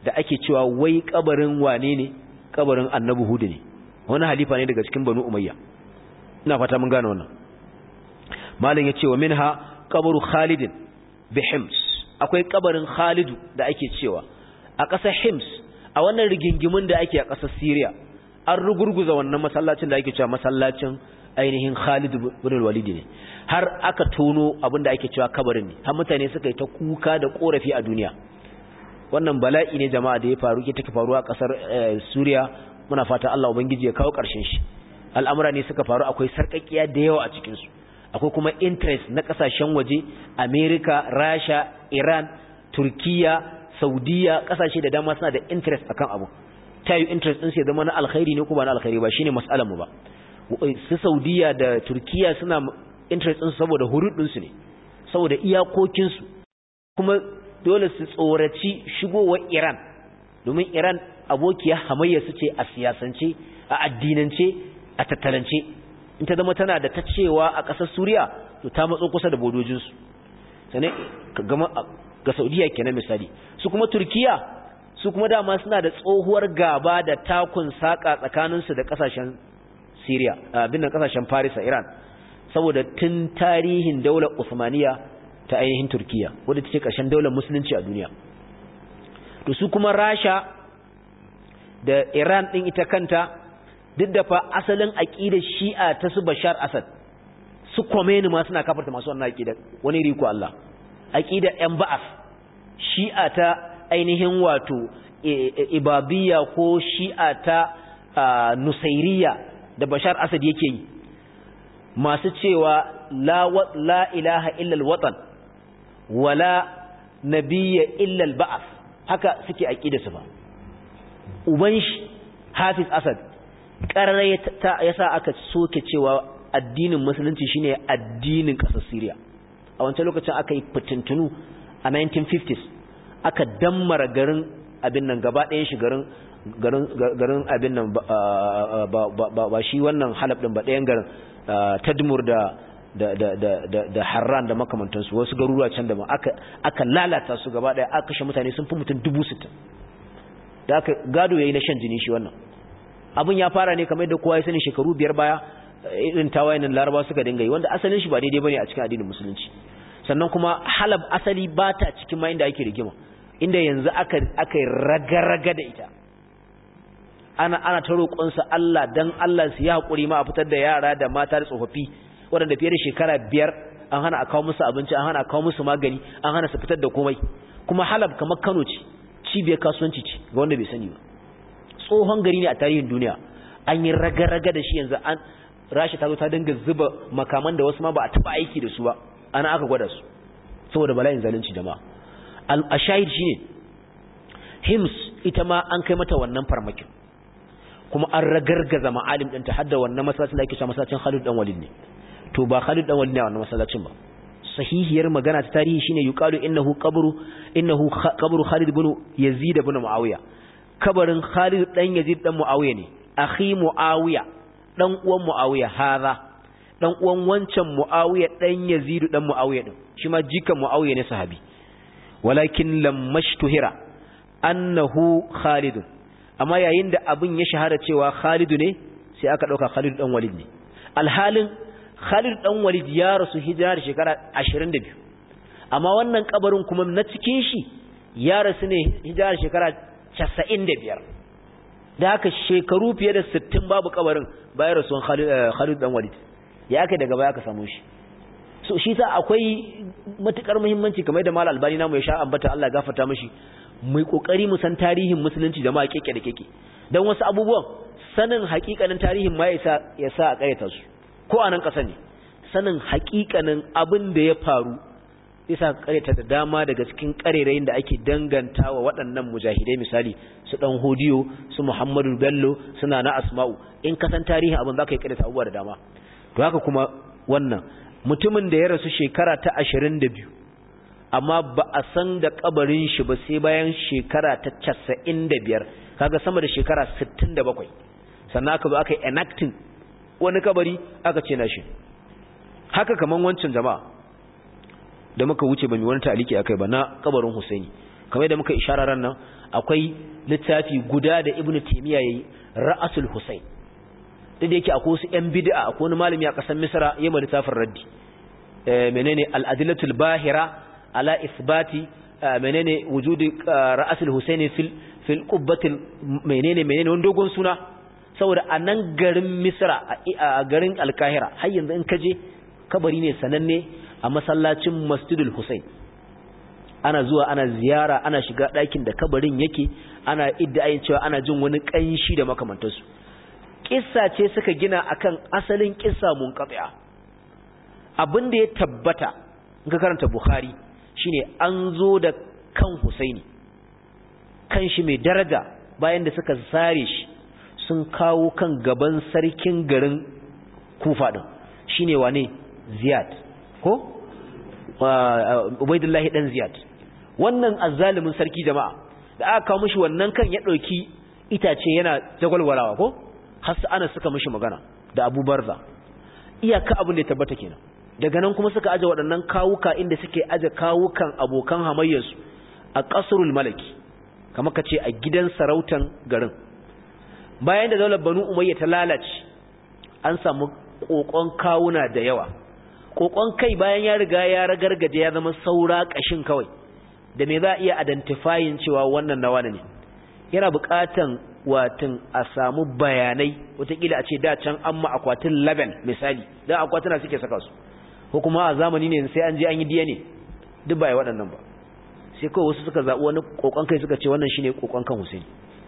da ake cewa wai kabarin wane ne kabarin annabi Hud ne wani halifa ne daga cikin Banu Umayya ina fata mun gane wannan malam yace wa minha qabru Khalid bi Hims akwai kabarin Khalid da ake cewa a ƙasar Hims a wannan rigingimin da ake a ƙasar Syria an rugurguza wannan masallacin da ake cewa masallacin ainihin Khalid ibn al-Walid ne har aka tono abinda ake cewa kabarin ne har mutane suka yi ta kuka da korafi a duniya wannan bala'i ne jama'a da ya faru ke take faruwa a kasar Suriya muna fata Allah ubangiji ya kawo karshen shi al'amura ne suka faru akwai sarkakkiya da yawa a cikin su akwai kuma interest na kasashen waje America Russia Iran Turkiya Saudiya kasashe da dama suna da interest akan abu tayi interest din sai zama na alkhairi ne ko ba na alkhairi ba shine mas'alar mu ba su Saudiya da Turkiya suna interest din saboda hurudin su ne saboda iyakokin su kuma dole su tsoraci shigowar Iran domin Iran abokiya hamayya su ce a siyasance a addinance a tattalance in ta zama tana da ta cewa a ƙasar Suriya to ta matso kusa da bodojin su sannan ga Saudiya kenan misali su kuma Turkiya su kuma dama suna da tsohuwar gaba da takun saka tsakanin su da kasashen Syria abin nan kasashen Faris Iran saboda tun tarihin daular Uthmaniya ta ainihin Turkiya wadda take ƙarshen daular musulunci a duniya to su kuma Rasha da Iran din ita kanta duk da fa asalin aqidar Shi'a ta su Bashar Assad su Khomeini ma suna kafarta masu wannan aqidar wani riko Allah aqidar yan ba'af Shi'a ta ainihin wato ibadiyya ko Shi'a ta Nusairiyya da Bashar Assad yake yi masu cewa la la ilaha illa al-watan wala nabiyya illa al-ba'th haka suke aqida su ba uban shi Hafiz Assad karare yasa aka soke cewa addinin musulunci shine addinin kasar Syria a wancan lokacin aka yi fitintunu a nineteen fifties aka dammara garin abin nan gaba ɗayan shi garin garin garin abin nan ba ba shi wannan Halab din ba ɗayan garin Tadmur da da da da da Harran da makamantansu wasu garuruwa can da aka aka lalata su gaba ɗaya aka kashe mutane sun fi mutum dubu sittin da aka gado yayi na shan jini shi wannan abun ya fara ne kamar yadda kowa ya sani shekaru biyar baya irin tawayen Laraba suka dinga yi wanda asalin shi ba daidai bane a cikin addinin musulunci sannan kuma Halab asali ba ta cikin ma inda ake rigima inda yanzu aka aka raga-raga da ita ana ana ta roƙonsa Allah dan Allah su yi hakuri ma a fitar da yara da mata da tsofaffi waɗanda fiye da shekara biyar an hana a kawo musu abinci an hana a kawo musu magani an hana su fitar da komai kuma Halab kamar Kano ce cibiyar kasuwanci ce ga wanda bai sani ba tsohon gari ne a tarihin duniya an yi raga-raga da shi yanzu an Rasha ta zo ta dinga zuba makaman da wasu ma ba a taɓa aiki da su ba ana aka gwada su saboda bala'in zalunci jama'a al-ashahid shine Hims ita ma an kai mata wannan farmakin kuma an ragargaza ma'alim din ta hadda wannan masallacin da ake cewa masallacin Khalid dan Walid ne to ba Khalid dan Walid ne wannan masallacin ba sahihiyar magana ta tarihi shine yuqalu innahu qabru innahu qabru Khalid ibn Yazid ibn Muawiya kabarin Khalid dan Yazid dan Muawiya ne akhi Muawiya dan uwan Muawiya haza dan uwan wancan Muawiya dan Yazid dan Muawiya din shi ma jikan Muawiya ne sahabi walakin lamashtuhira annahu Khalid amma yayin da abin ya shahara cewa Khalid ne sai aka dauka Khalid dan Walid ne alhalin Khalid dan Walid ya rasu hijira da shekara ashirin da biyu amma wannan kabarin kuma na cikin shi ya rasu ne hijira da shekara casa'in da biyar da haka shekaru fiye da sittin babu kabarin bayan rasuwan Khalid Khalid dan Walid ya aka daga baya aka samu shi so shi sa akwai matukar muhimmanci kamar da Mal Albani namu ya sha ambata Allah ya gafarta mishi mu kokari mu san tarihin musulunci da ma keke da keke dan wasu abubuwan sanin hakikanin tarihin ma yasa yasa a karyata su ko anan kasa ne sanin hakikanin abin da ya faru yasa karyata da dama daga cikin karerayin da ake dangantawa waɗannan mujahidai misali su dan Hodiyo su Muhammadu Bello suna na Asma'u in ka san tarihin abin zaka yi karyata abubuwa da dama to haka kuma wannan mutumin da ya rasu shekara ta ashirin da biyu amma ba a san da kabarin shi ba sai bayan shekara ta casa'in da biyar kaga sama da shekara sittin da bakwai sannan aka zo aka yi enacting wani kabari aka ce na shi haka kaman wancan jama'a da muka wuce ba mu wani ta'aliki akai ba na kabarin Husaini kamar da muka isharar ran nan akwai littafi guda da Ibn Taymiyyah yayi Ra'asul Husayn da yake akwai su ƴan bid'a akwai wani malami a ƙasar Misra yayin littafin raddi eh menene al-adillatul bahira ala isbati menene wujudi Ra'asul Husayn fil fil qubbatil menene menene wani dogon suna saboda a nan garin Misra a garin Al-Kahira har yanzu in kaje kabari ne sananne a masallacin Masjidul Husayn ana zuwa ana ziyara ana shiga ɗakin da kabarin yake ana iddayin cewa ana jin wani ƙanshi da makamantarsu kissa ce suka gina akan asalin kissa munqati'a abin da ya tabbata in ka karanta Bukhari shine an zo da kan Husaini kan shi mai daraja bayan da suka sare shi sun kawo kan gaban sarkin garin Kufa din shine wane Ziyad ko Ubaydullah dan Ziyad wannan azzalimin sarki jama'a da aka kawo mishi wannan kan ya dauki itace yana jagwalwalawa ko har ana suka mishi magana da Abu Barza iyaka abin da ya tabbata kenan daga nan kuma suka aje waɗannan kawuka inda suke aje kawukan abokan hamayyarsu a Qasrul Malaki kamar kace a gidan sarautan garin bayan da daular Banu Umayya ta lalace an samu kokon kawuna da yawa kokon kai bayan ya riga ya ragargaje ya zama saura kashin kawai da me za a iya identifying cewa wannan nawa ne yana buƙatan watin a samu bayanai wataƙila a ce da can amma akwatin label misali dan akwatuna suke saka su ko kuma a zamani ne sai an je an yi D N A duk ba ya waɗannan ba sai kawai wasu suka zaɓi wani kokon kai suka ce wannan shine kokon kan Hussein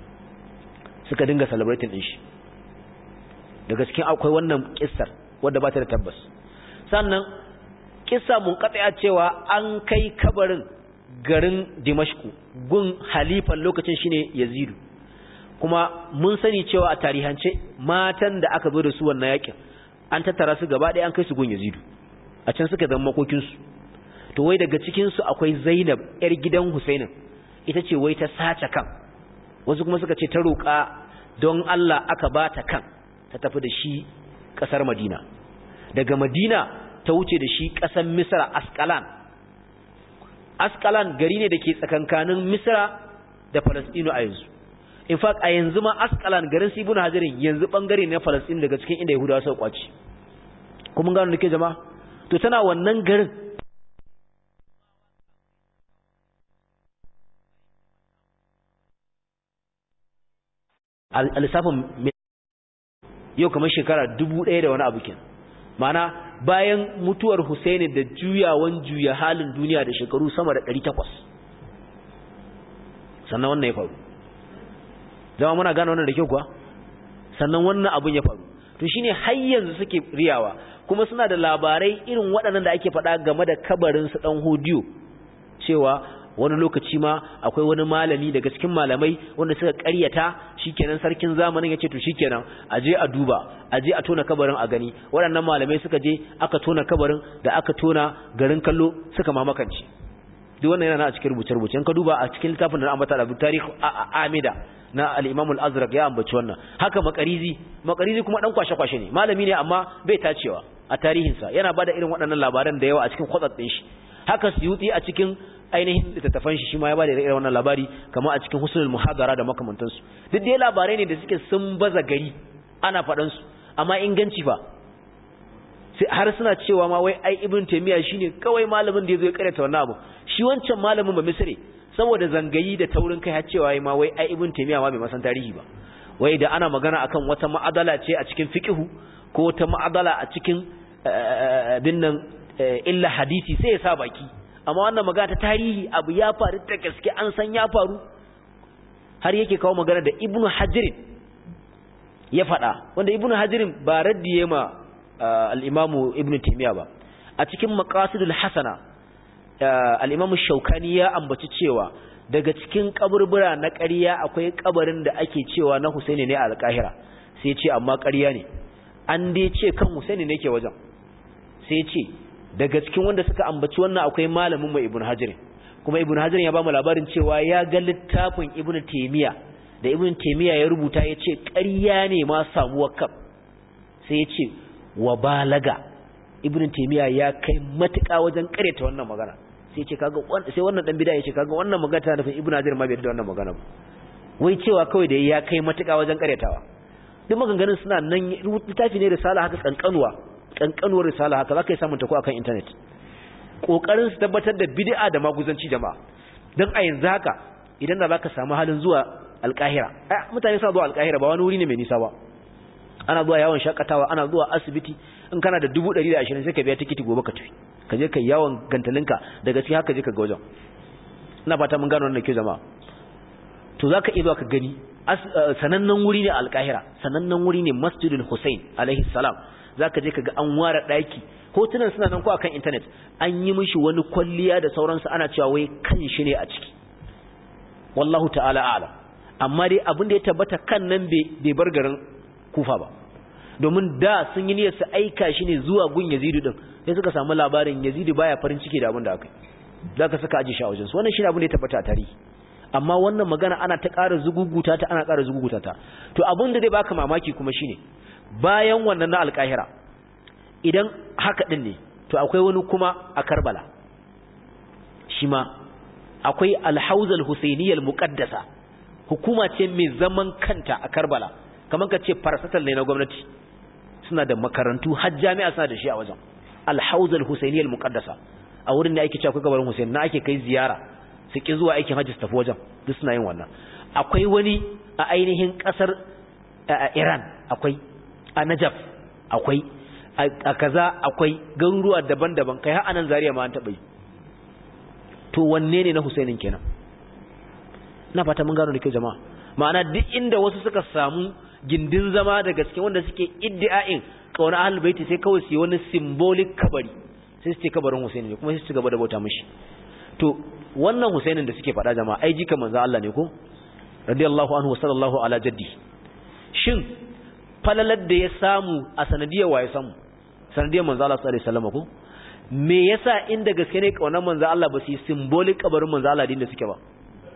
suka dinga celebrating din shi daga cikin akwai wannan kissar wadda ba ta da tabbas sannan kissa mun katsaya cewa an kai kabarin garin Dimashku gun halifan lokacin shine Yazidu kuma mun sani cewa a tarihance matan da aka zo da su wannan yakin an tattara su gaba ɗaya an kai su gun Yazidu a can suka zama makokin su to wai daga cikin su akwai Zainab yar gidan Husainin ita ce wai ta sace kan wasu kuma suka ce ta roƙa don Allah aka ba ta kan ta tafi da shi ƙasar Madina daga Madina ta wuce da shi ƙasar Misra Asqalan Asqalan gari ne da ke tsakankanin Misra da Palestine a yanzu in fact a yanzu ma Asqalan garin su Ibn Hajar yanzu bangare ne na Palestine daga cikin inda Yahudawa suka kwaci kuma gano nake jama'a to tana wannan garin al-lissafin yau kamar shekara dubu ɗaya da wani abu kenan mana bayan mutuwar Husaini da juyawan juya halin duniya da shekaru sama da ɗari takwas sannan wannan ya faru zama muna gane wannan da kyau kuwa sannan wannan abin ya faru to shine har yanzu suke riyawa kuma suna da labarai irin waɗannan da ake faɗa game da kabarin su dan Hodiyo cewa wani lokaci ma akwai wani malami daga cikin malamai wanda suka ƙaryata shikenan sarkin zamanin yace to shikenan aje a duba aje a tona kabarin a gani waɗannan malamai suka je aka tona kabarin da aka tona garin kallo suka mamakanci duk wannan yana a cikin rubuce-rubuce in ka duba a cikin littafin da ambata da tarikh Amida na al-Imam al-Azraq ya ambaci wannan haka Makarizi Makarizi kuma dan kwashe-kwashe ne malami ne amma bai tacewa a tarihinsa yana bada irin waɗannan labaran da yawa a cikin kwatsat din shi haka Suyuti a cikin ainihin littattafan shi shi ma ya bada irin wannan labari kamar a cikin Husnul Muhadara da makamantansu duk dai labarai ne da suke sun baza gari ana faɗan su amma inganci fa sai har suna cewa ma wai ai Ibn Taymiyyah shine kawai malamin da yazo ya karanta wannan abu shi wancan malamin ba Misri saboda zangayi da taurin kai har cewa ma wai ai Ibn Taymiyyah ma bai masan tarihi ba wai da ana magana akan wata ma'adala ce a cikin fiqhu ko ta ma'adala a cikin binnan illa hadisi sai ya sa baki amma wannan magana ta tarihi abu ya faru ta gaske an san ya faru har yake kawo magana da Ibn Hajar ya faɗa wanda Ibn Hajar ba raddiye ma al-Imam Ibn Taymiyyah ba a cikin Maqasidul Hasana al-Imam Shawkani ya ambaci cewa daga cikin kaburbura na ƙarya akwai kabarin da ake cewa na Husaini ne a Al-Qahira sai ya ce amma ƙarya ne an dai ce kan Husaini ne ke wajen sai ya ce daga cikin wanda suka ambaci wannan akwai malamin mu Ibn Hajar kuma Ibn Hajar ya ba mu labarin cewa ya ga littafin Ibn Taymiyyah da Ibn Taymiyyah ya rubuta ya ce ƙarya ne ma samuwar kaf sai ya ce wa balaga Ibn Taymiyyah ya kai matuƙa wajen ƙareta wannan magana sai ce kaga sai wannan dan bid'a ya ce kaga wannan magana ta nufin Ibn Hajar ma bai da wannan magana ba wai cewa kawai da ya kai matuƙa wajen karyatawa duk maganganun suna nan littafi ne risala haka kankanuwa kankanuwar risala haka zaka yi samun ta ko akan internet kokarin su tabbatar da bid'a da maguzanci jama'a dan a yanzu haka idan da zaka samu halin zuwa Alƙahira mutane suna zuwa Alƙahira ba wani wuri ne mai nisa ba ana zuwa yawon shakatawa ana zuwa asibiti in kana da dubu ɗari da ashirin sai ka biya tikiti gobe ka tafi ka je ka yawon gantalinka daga cikin haka je ka ga wajen ina fata mun gano wannan ke jama'a to zaka iya zuwa ka gani sanannen wuri ne Alƙahira sanannen wuri ne Masjidul Hussein alaihi salam zaka je ka ga an ware daki hotunan suna nan ko akan internet an yi mishi wani kwalliya da sauransu ana cewa wai kan shi ne a ciki wallahu ta'ala a'lam amma dai abin da ya tabbata kan nan bai bar garin Kufa ba domin da sun yi niyyar su aika shi ne zuwa gun Yazidu din sai suka samu labarin Yazidu baya farin ciki da abin da aka yi zaka saka aje shi a wajen su wannan shine abin da ya tabbata a tarihi amma wannan magana ana ta ƙara zuguguta ta ana ƙara zuguguta ta to abin da zai baka mamaki kuma shine bayan wannan na Alƙahira idan haka din ne to akwai wani kuma a Karbala shi ma akwai Al-Hawza Al-Husainiyyah Al-Muqaddasa hukuma ce mai zaman kanta a Karbala kamar ka ce farsatal ne na gwamnati suna da makarantu har jami'a suna da shi a wajen Al-Hawza Al-Husainiyyah Al-Muqaddasa a wurin da ake cewa kabarin Hussein na ake kai ziyara su ki zuwa aikin hajji su tafi wajen duk suna yin wannan akwai wani a ainihin kasar Iran akwai a Najaf akwai a kaza akwai garuruwa daban-daban kai har anan Zaria ma an taɓa yi to wanne ne na Husainin kenan na fata mun gano da kyau jama'a ma'ana duk inda wasu suka samu gindin zama da gaske wanda suke iddia'in kauna ahlul baiti sai kawai su yi wani symbolic kabari sai su ce kabarin Husaini ne kuma sai su gaba da bauta mishi to wannan Husainin da suke faɗa jama'a ai jika manzo Allah ne ko radiyallahu anhu wa sallallahu ala jaddi shin falalar da ya samu a sanadiyar waye samu sanadiyar manzo Allah sallallahu alaihi wasallam ko me yasa inda gaske ne kaunar manzo Allah ba su yi symbolic kabarin manzo Allah din da suke ba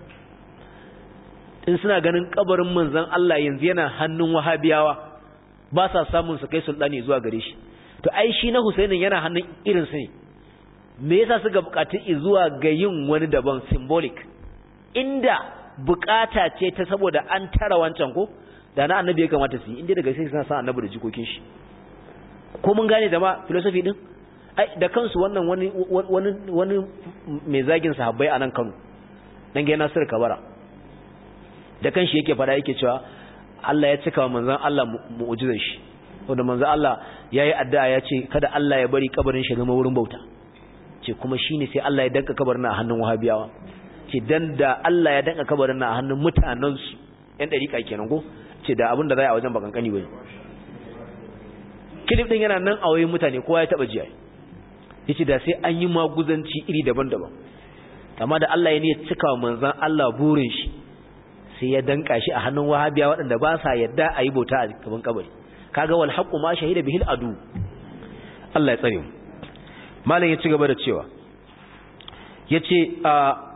in suna ganin kabarin manzon Allah yanzu yana hannun wahabiyawa ba sa samun su kai sultani zuwa gare shi to ai shi na Husainin yana hannun irin su ne me yasa suka bukatu zuwa ga yin wani daban symbolic inda bukata ce ta saboda an tara wancan ko da na annabi ya kamata su yi inda daga sai suna san annabi da jikokin shi ko mun gane da ma philosophy din ai da kansu wannan wani wani wani mai zagin sahabbai a nan Kano dan ga Nasir Kabara da kanshi yake fada yake cewa Allah ya cika wa manzon Allah mu'jizar shi wanda manzon Allah yayi addu'a ya ce kada Allah ya bari kabarin shi zama wurin bauta ce kuma shine sai Allah ya danka kabarin a hannun wahabiyawa ce dan da Allah ya danka kabarin a hannun mutanen su yan dariƙa kenan ko ce da abin da zai a wajen bakan kani bane kilif din yana nan a wayoyin mutane kowa ya taba jiya yace da sai an yi maguzanci iri daban-daban amma da Allah ya ne cika wa manzon Allah burin shi sai ya danka shi a hannun wahabiya waɗanda ba sa yadda a yi bauta a gaban kabari kaga wal haqqu ma shahida bihil adu Allah ya tsare mu malam ya ci gaba da cewa yace a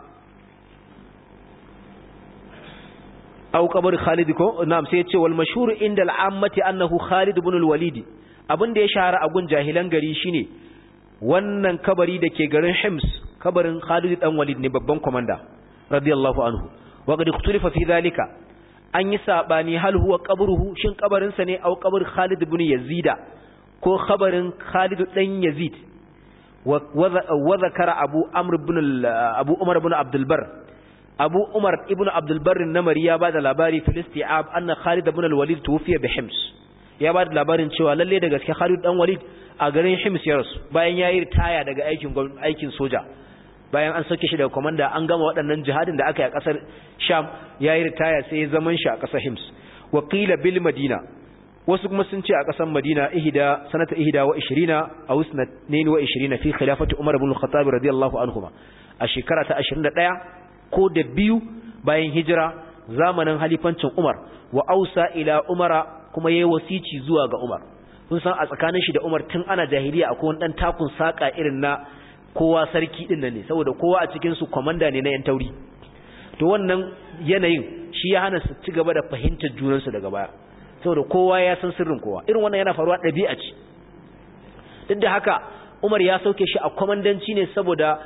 au kabar Khalid ko na'am sai yace wal mashhur inda al'ammati annahu Khalid ibn al-Walid abinda ya shahara a gun jahilan gari shine wannan kabari dake garin Hims kabarin Khalid dan Walid ne babban komanda radiyallahu anhu وقد اختلف في ذلك an yi sabani hal huwa qabruhu shin kabarin sa ne au qabr Khalid ibn Yazid ko kabarin Khalid dan Yazid wa zakara Abu Amr ibn Abu Umar ibn Abdul Barr Abu Umar ibn Abdul Barr namari ya bada labari fil isti'ab anna Khalid ibn al-Walid tufiya bi Hims ya bada labarin cewa lalle da gaske Khalid dan Walid a garin Hims ya rasu bayan yayi ritaya daga aikin aikin soja bayan an sauke shi daga komanda an gama waɗannan jihadin da aka yi a ƙasar Sham yayi ritaya sai ya zaman shi a ƙasar Hims wa qila bil Madina wasu kuma sun ce a ƙasar Madina ihda sanata ihda wa ishirina aw isnatain wa ishirina fi khilafati Umar ibn al-Khattab radiyallahu anhuma a shekara ta ashirin da ɗaya ko da biyu bayan hijira zamanin halifancin Umar wa ausa ila Umara kuma yayi wasici zuwa ga Umar kun san a tsakanin shi da Umar tun ana jahiliya akwai wani dan takun saka irin na kowa sarki din nan ne saboda kowa a cikin su komanda ne na yan tauri to wannan yanayin shi ya hana su ci gaba da fahimtar junan su daga baya saboda kowa ya san sirrin kowa irin wannan yana faruwa dabi'a ce duk da haka Umar ya sauke shi a komandanci ne saboda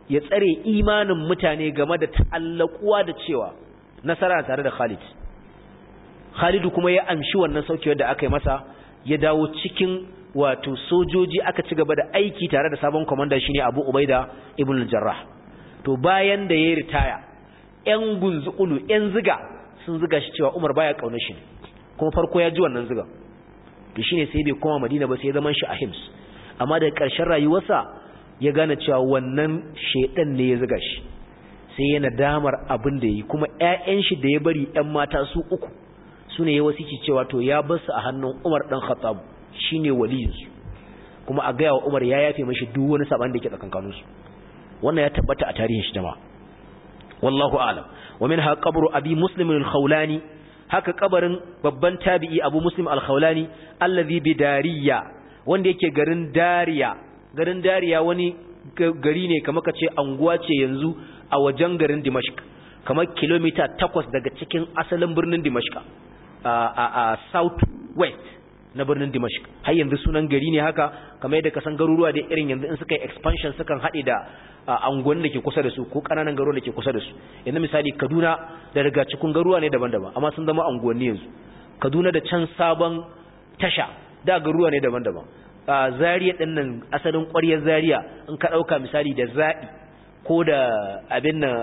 ya tsare imanin mutane game da ta'allakuwa da cewa nasara tare da Khalid Khalid kuma ya amshi wannan saukewar da aka yi masa ya dawo cikin wato sojoji aka ci gaba da aiki tare da sabon komanda shine Abu Ubaida ibn al-Jarrah to bayan da ya ritaya ƴan gunzulu ƴan ziga sun ziga shi cewa Umar baya kaunar shi kuma farko ya ji wannan ziga to shine sai bai koma Madina ba sai ya zaman shi a Hims amma da ƙarshen rayuwarsa ya gane cewa wannan shedan ne ya ziga shi sai yana damar abin da yi kuma ƴaƴan shi da ya bari ƴan mata su uku sune ya wasiki cewa to ya bar su a hannun Umar dan Khattab shine waliyin su kuma a gaya wa Umar ya yafe mishi duk wani saban da yake tsakankanin su wannan ya tabbata a tarihin shi jama'a wallahu a'lam wa minha qabru abi muslim al-khawlani haka kabarin babban tabi'i abu muslim al-khawlani allazi bi dariya wanda yake garin dariya garin dariya wani gari ne kamar kace anguwa ce yanzu a wajen garin Dimashq kamar kilomita takwas daga cikin asalin birnin Dimashq a a south west na birnin Dimashq har yanzu sunan gari ne haka kamar yadda kasan garuruwa da irin yanzu in suka yi expansion sukan haɗe da anguwan da ke kusa da su ko kananan garuruwa da ke kusa da su yanzu misali Kaduna da daga cikin garuruwa ne daban-daban amma sun zama anguwanni yanzu Kaduna da can sabon tasha da garuruwa ne daban-daban Zaria din nan asalin ƙwaryar Zaria in ka dauka misali da Za'i ko da abin nan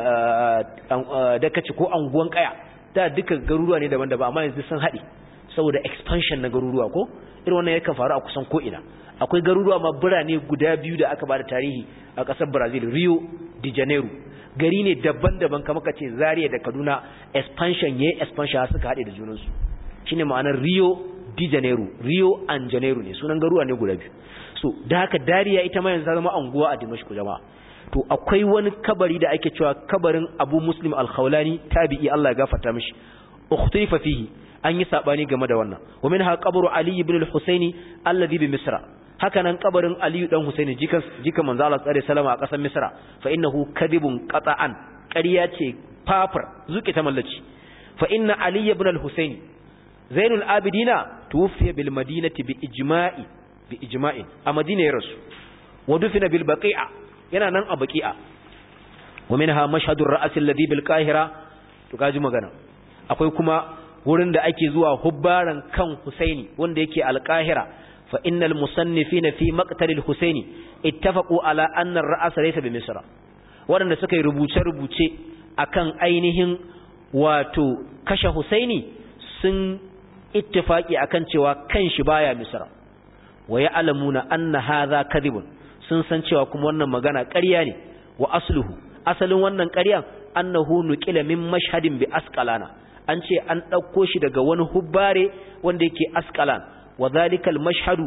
da kace ko anguwan Kaya da duka garuruwa ne daban-daban amma yanzu sun haɗe saboda expansion na garuruwa ko irin wannan yakan faru a kusan ko ina akwai garuruwa ma birane guda biyu da aka bada tarihi a ƙasar Brazil Rio de Janeiro gari ne daban-daban kamar kace Zaria da Kaduna expansion yayin expansion suka haɗe da junansu shine ma'anar Rio de Janeiro Rio and Janeiro ne sunan garuruwa ne guda biyu so da haka Dariya ita ma yanzu zama anguwa a Dimashq jama'a to akwai wani kabari da ake cewa kabarin Abu Muslim al-Khawlani tabi'i Allah ya gafarta mishi ukhtifa fihi an yi sabani game da wannan wa minha qabru Ali ibn al-Husaini alladhi bi Misra hakanan kabarin Ali dan Husaini jikan jikan manzo Allah sallallahu alaihi wasallam a kasar Misra fa innahu kadibun qata'an ƙarya ce fafar zuke ta mallaci fa inna Ali ibn al-Husaini Zainul Abidina tuwfiya bil Madinati bi ijma'i bi ijma'in a Madina ya rasu wa dufina bil Baqi'a yana nan a Baqi'a wa minha mashhadur ra's alladhi bil Qahira to kaji magana akwai kuma wurin da ake zuwa hubbaran kan Husaini wanda yake al-Qahira fa innal musannifina fi maqtal al-Husaini ittafaqu ala anna ar-ra's laysa bi Misra wanda suka yi rubuce rubuce akan ainihin wato kashe Husaini sun ittifaki akan cewa kan shi baya Misra wa ya'lamuna anna hadha kadhibun sun san cewa kuma wannan magana ƙarya ne wa asluhu asalin wannan ƙaryan annahu nuqila min mashhadin bi asqalana an ce an dauko shi daga wani hubbare wanda yake asqalan wa dhalika al mashhadu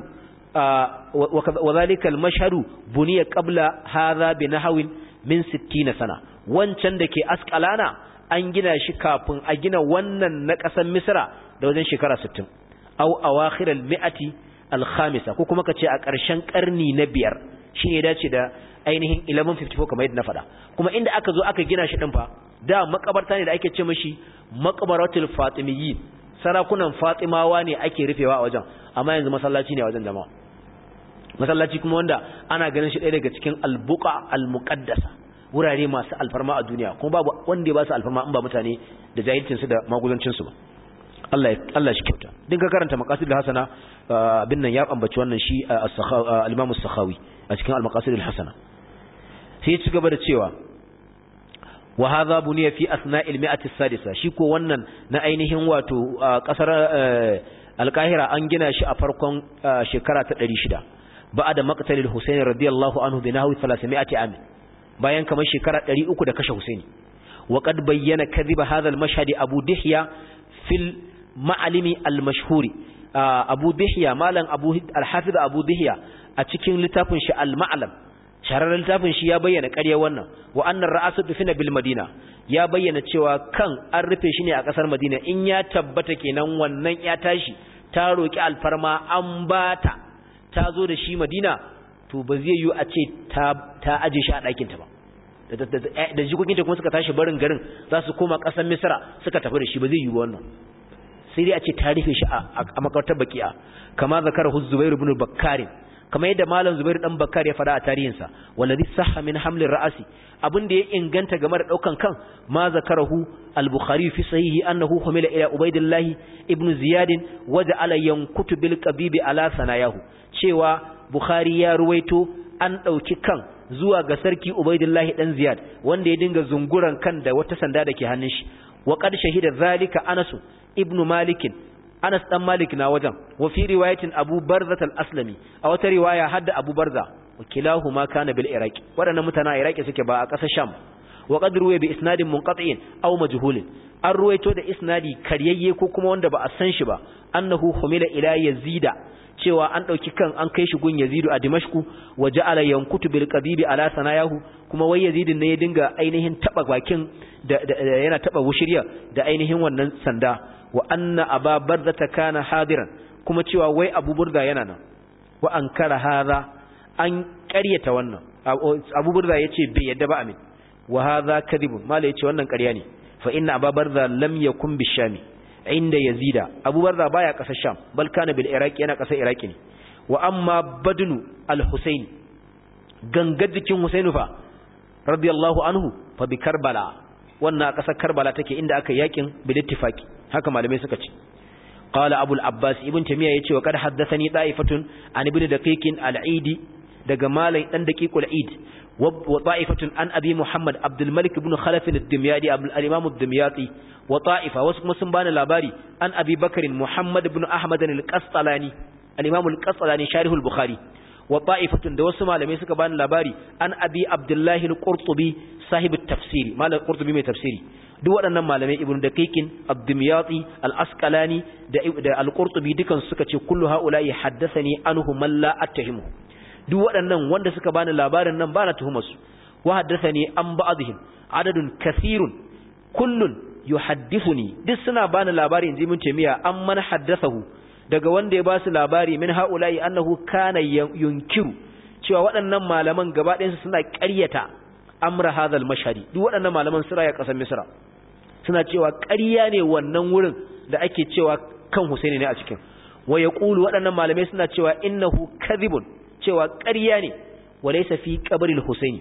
wa dhalika al mashhadu buniya qabla hadha bi nahwin min sittina sana wancan dake asqalana an gina shi kafin a gina wannan na ƙasar Misra da wajen shekara sittin aw awakhir al mi'ati al khamisa ko kuma kace a ƙarshen ƙarni na biyar shine dace da ainihin eleven fifty-four kamar yadda na faɗa kuma inda aka zo aka gina shi din fa da makabarta ne da ake ce mishi maqbaratul fatimiyyin sarakunan fatimawa ne ake rufewa a wajen amma yanzu masallaci ne a wajen jama'a masallaci kuma wanda ana ganin shi ɗaya daga cikin albuqa almuqaddasa wurare masu alfarma a duniya kuma babu wanda ya ba su alfarma in ba mutane da jahilcin su da maguzancin su ba Allah Allah shi kyauta din ka karanta maqasid al-hasana bin nan ya ambaci wannan shi al-Imam as-Sakhawi a cikin al-maqasid al-hasana sai ya ci gaba da cewa wa hadha buniya fi asna'i al-mi'ati as-sadisa shi ko wannan na ainihin wato kasar al-Qahira an gina shi a farkon shekara ta ɗari shida ba'da maqtal al-Husayn radiyallahu anhu bi nahwi thalathmi'ati am bayan kamar shekara ɗari uku da kashe Husaini wa qad bayyana kadhiba hadha al-mashhad Abu Dihya fil ma'alimi al-mashhuri Abu Dihya malam Abu al-Hafiz Abu Dihya a cikin littafin shi al-Ma'lam shararren littafin shi ya bayyana ƙarya wannan wa annar ra'asu dufina bil Madina ya bayyana cewa kan an rufe shi ne a ƙasar Madina in ya tabbata kenan wannan ya tashi ta roki alfarma an bata ta zo da shi Madina to ba zai yi a ce ta ta aje shi a ɗakin ta ba da jikokinta kuma suka tashi barin garin za su koma ƙasar Misra suka tafi da shi ba zai yi wannan sai dai a ce ta rufe shi a makarantar Baqi'a kama zakara Zubair ibn Bakkar kamar yadda malam Zubair dan Bakkar ya fada a tarihinsa wallazi sahha min hamlir ra'si abin da ya inganta game da daukan kan ma zakarahu al-Bukhari fi sahihi annahu humila ila Ubaydillah ibn Ziyad waja'ala yankutu bil qabibi ala sanayahu cewa Bukhari ya ruwaito an dauki kan zuwa ga sarki Ubaydillah dan Ziyad wanda ya dinga zunguran kan da wata sanda dake hannun shi wa qad shahida zalika Anas ibn Malik Anas dan Malik na wajen wa fi riwayatin Abu Barzah al-Aslami a wata riwaya hadda Abu Barza wakilahuma kana bil Iraq wadannan mutana Iraq suke ba a ƙasar Sham wa qad ruwaya bi isnadin munqati'in aw majhulin an ruwaito da isnadi karyayye ko kuma wanda ba a san shi ba annahu humila ila Yazida cewa an dauki kan an kai shi gun Yazidu a Dimashku wa ja'ala yankutu bil qadibi ala sanayahu kuma wai Yazidin ne ya dinga ainihin taba bakin da yana taba wushiriya da ainihin wannan sanda wa anna aba bardata kana hadiran kuma cewa wai abu burda yana nan wa ankara hadha an ƙaryata wannan abu burda yace bai yadda ba amin wa hadha kadhibun mala yace wannan ƙarya ne fa inna aba barda lam yakun bishami inda yazida abu barda baya ƙasar sham bal kana bil iraq yana ƙasar iraki ne wa amma badnu al husayn gangar jikin husainu fa radiyallahu anhu fa bi karbala wannan a ƙasar karbala take inda aka yakin bil ittifaqi haka malamai suka ce qala abul abbas ibn tamiya yace wa kad haddathani da'ifatun an ibn daqiqin al-eidi daga malai dan daqiqul eid wa da'ifatun an abi muhammad abdul malik ibn khalaf ad-dimyadi al-imam ad-dimyati wa ta'ifa wasu kuma sun bani labari an abi bakr muhammad ibn ahmad al-qastalani al-imam al-qastalani sharih al-bukhari wa ta'ifatun da wasu malamai suka bani labari an abi abdullah al-qurtubi sahib at-tafsiri malam qurtubi mai tafsiri duk waɗannan malamai ibnu daqiqin ad-dimyati al-asqalani da da al-qurtubi dukan suka ce kullu haula'i haddathani anhu man la attahimu duk waɗannan wanda suka bani labarin nan bana tuhumar su wa haddathani an ba'dihim adadun kathirun kullun yuhaddithuni duk suna bani labari inji mun temiya an man haddathahu daga wanda ya ba su labari min haula'i annahu kana yunkiru cewa waɗannan malaman gaba ɗayan su suna ƙaryata amra hadal mashhadi duk waɗannan malaman sura ya ƙasar Misra suna cewa ƙarya ne wannan wurin da ake cewa kan Husaini ne a cikin wa yaqulu waɗannan malamai suna cewa innahu kadhibun cewa ƙarya ne walaysa fi qabril Husaini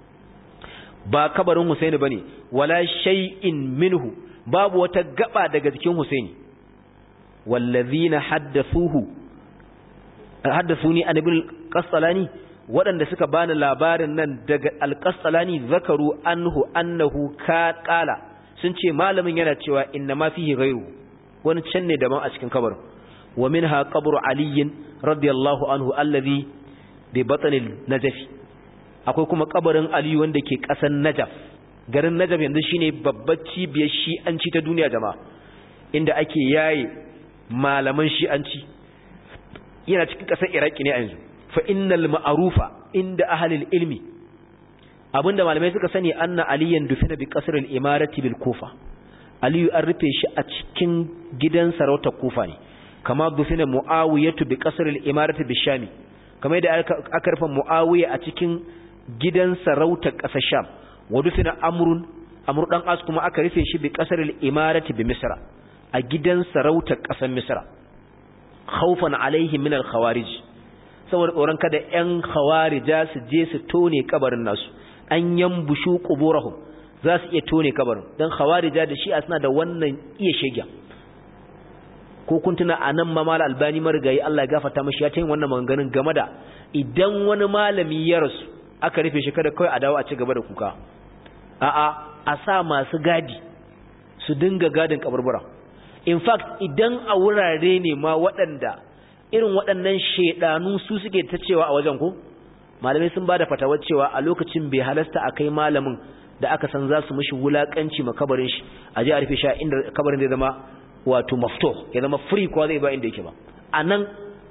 ba kabarin Husaini bane wala shay'in minhu babu wata gaba daga jikin Husaini wallazina haddathuhu haddathuni an ibn qastalani waɗanda suka bani labarin nan daga al-qastalani zakaru anhu annahu ka qala sun ce malamin yana cewa inna ma fihi ghayru wani can ne daban a cikin kabarin wa minha qabru ali radiyallahu anhu alladhi bi batn al-najaf akwai kuma kabarin ali wanda ke ƙasar najaf garin najaf yanzu shine babbar cibiyar shi'anci ta duniya jama'a inda ake yaye malaman shi'anci yana cikin ƙasar iraki ne a yanzu fa innal ma'rufa inda ahli ilmi abinda malamai suka sani anna aliyan dufina bi qasr al-imarati bil kufa aliyu an rufe shi a cikin gidan sarauta kufa ne kama dufina muawiyatu bi qasr al-imarati bi shami kamar da aka rufe muawiya a cikin gidan sarauta ƙasar sham wa dufina amrun amr dan as kuma aka rufe shi bi qasr al-imarati bi misra a gidan sarauta ƙasar misra khawfan alaihim min al-khawarij saboda tsoron kada ƴan khawarija su je su tone kabarin nasu an yambushu quburahum za su iya tone kabarin dan khawarija da shi'a suna da wannan iya shege ko kun tuna anan ma mal albani marigayi Allah ya gafarta mishi ya tayin wannan maganganun game da idan wani malami ya rasu aka rufe shi kada kai a dawo a ci gaba da kuka a'a a sa masu gadi su dinga gadin kaburbura in fact idan a wurare ne ma waɗanda irin waɗannan shedanu su suke ta cewa a wajen ku malamai sun bada fatawar cewa a lokacin bai halasta a kai malamin da aka san za su mishi wulakanci makabarin shi a je a rufe shi inda kabarin zai zama wato maftuh ya zama free ko zai ba inda yake ba anan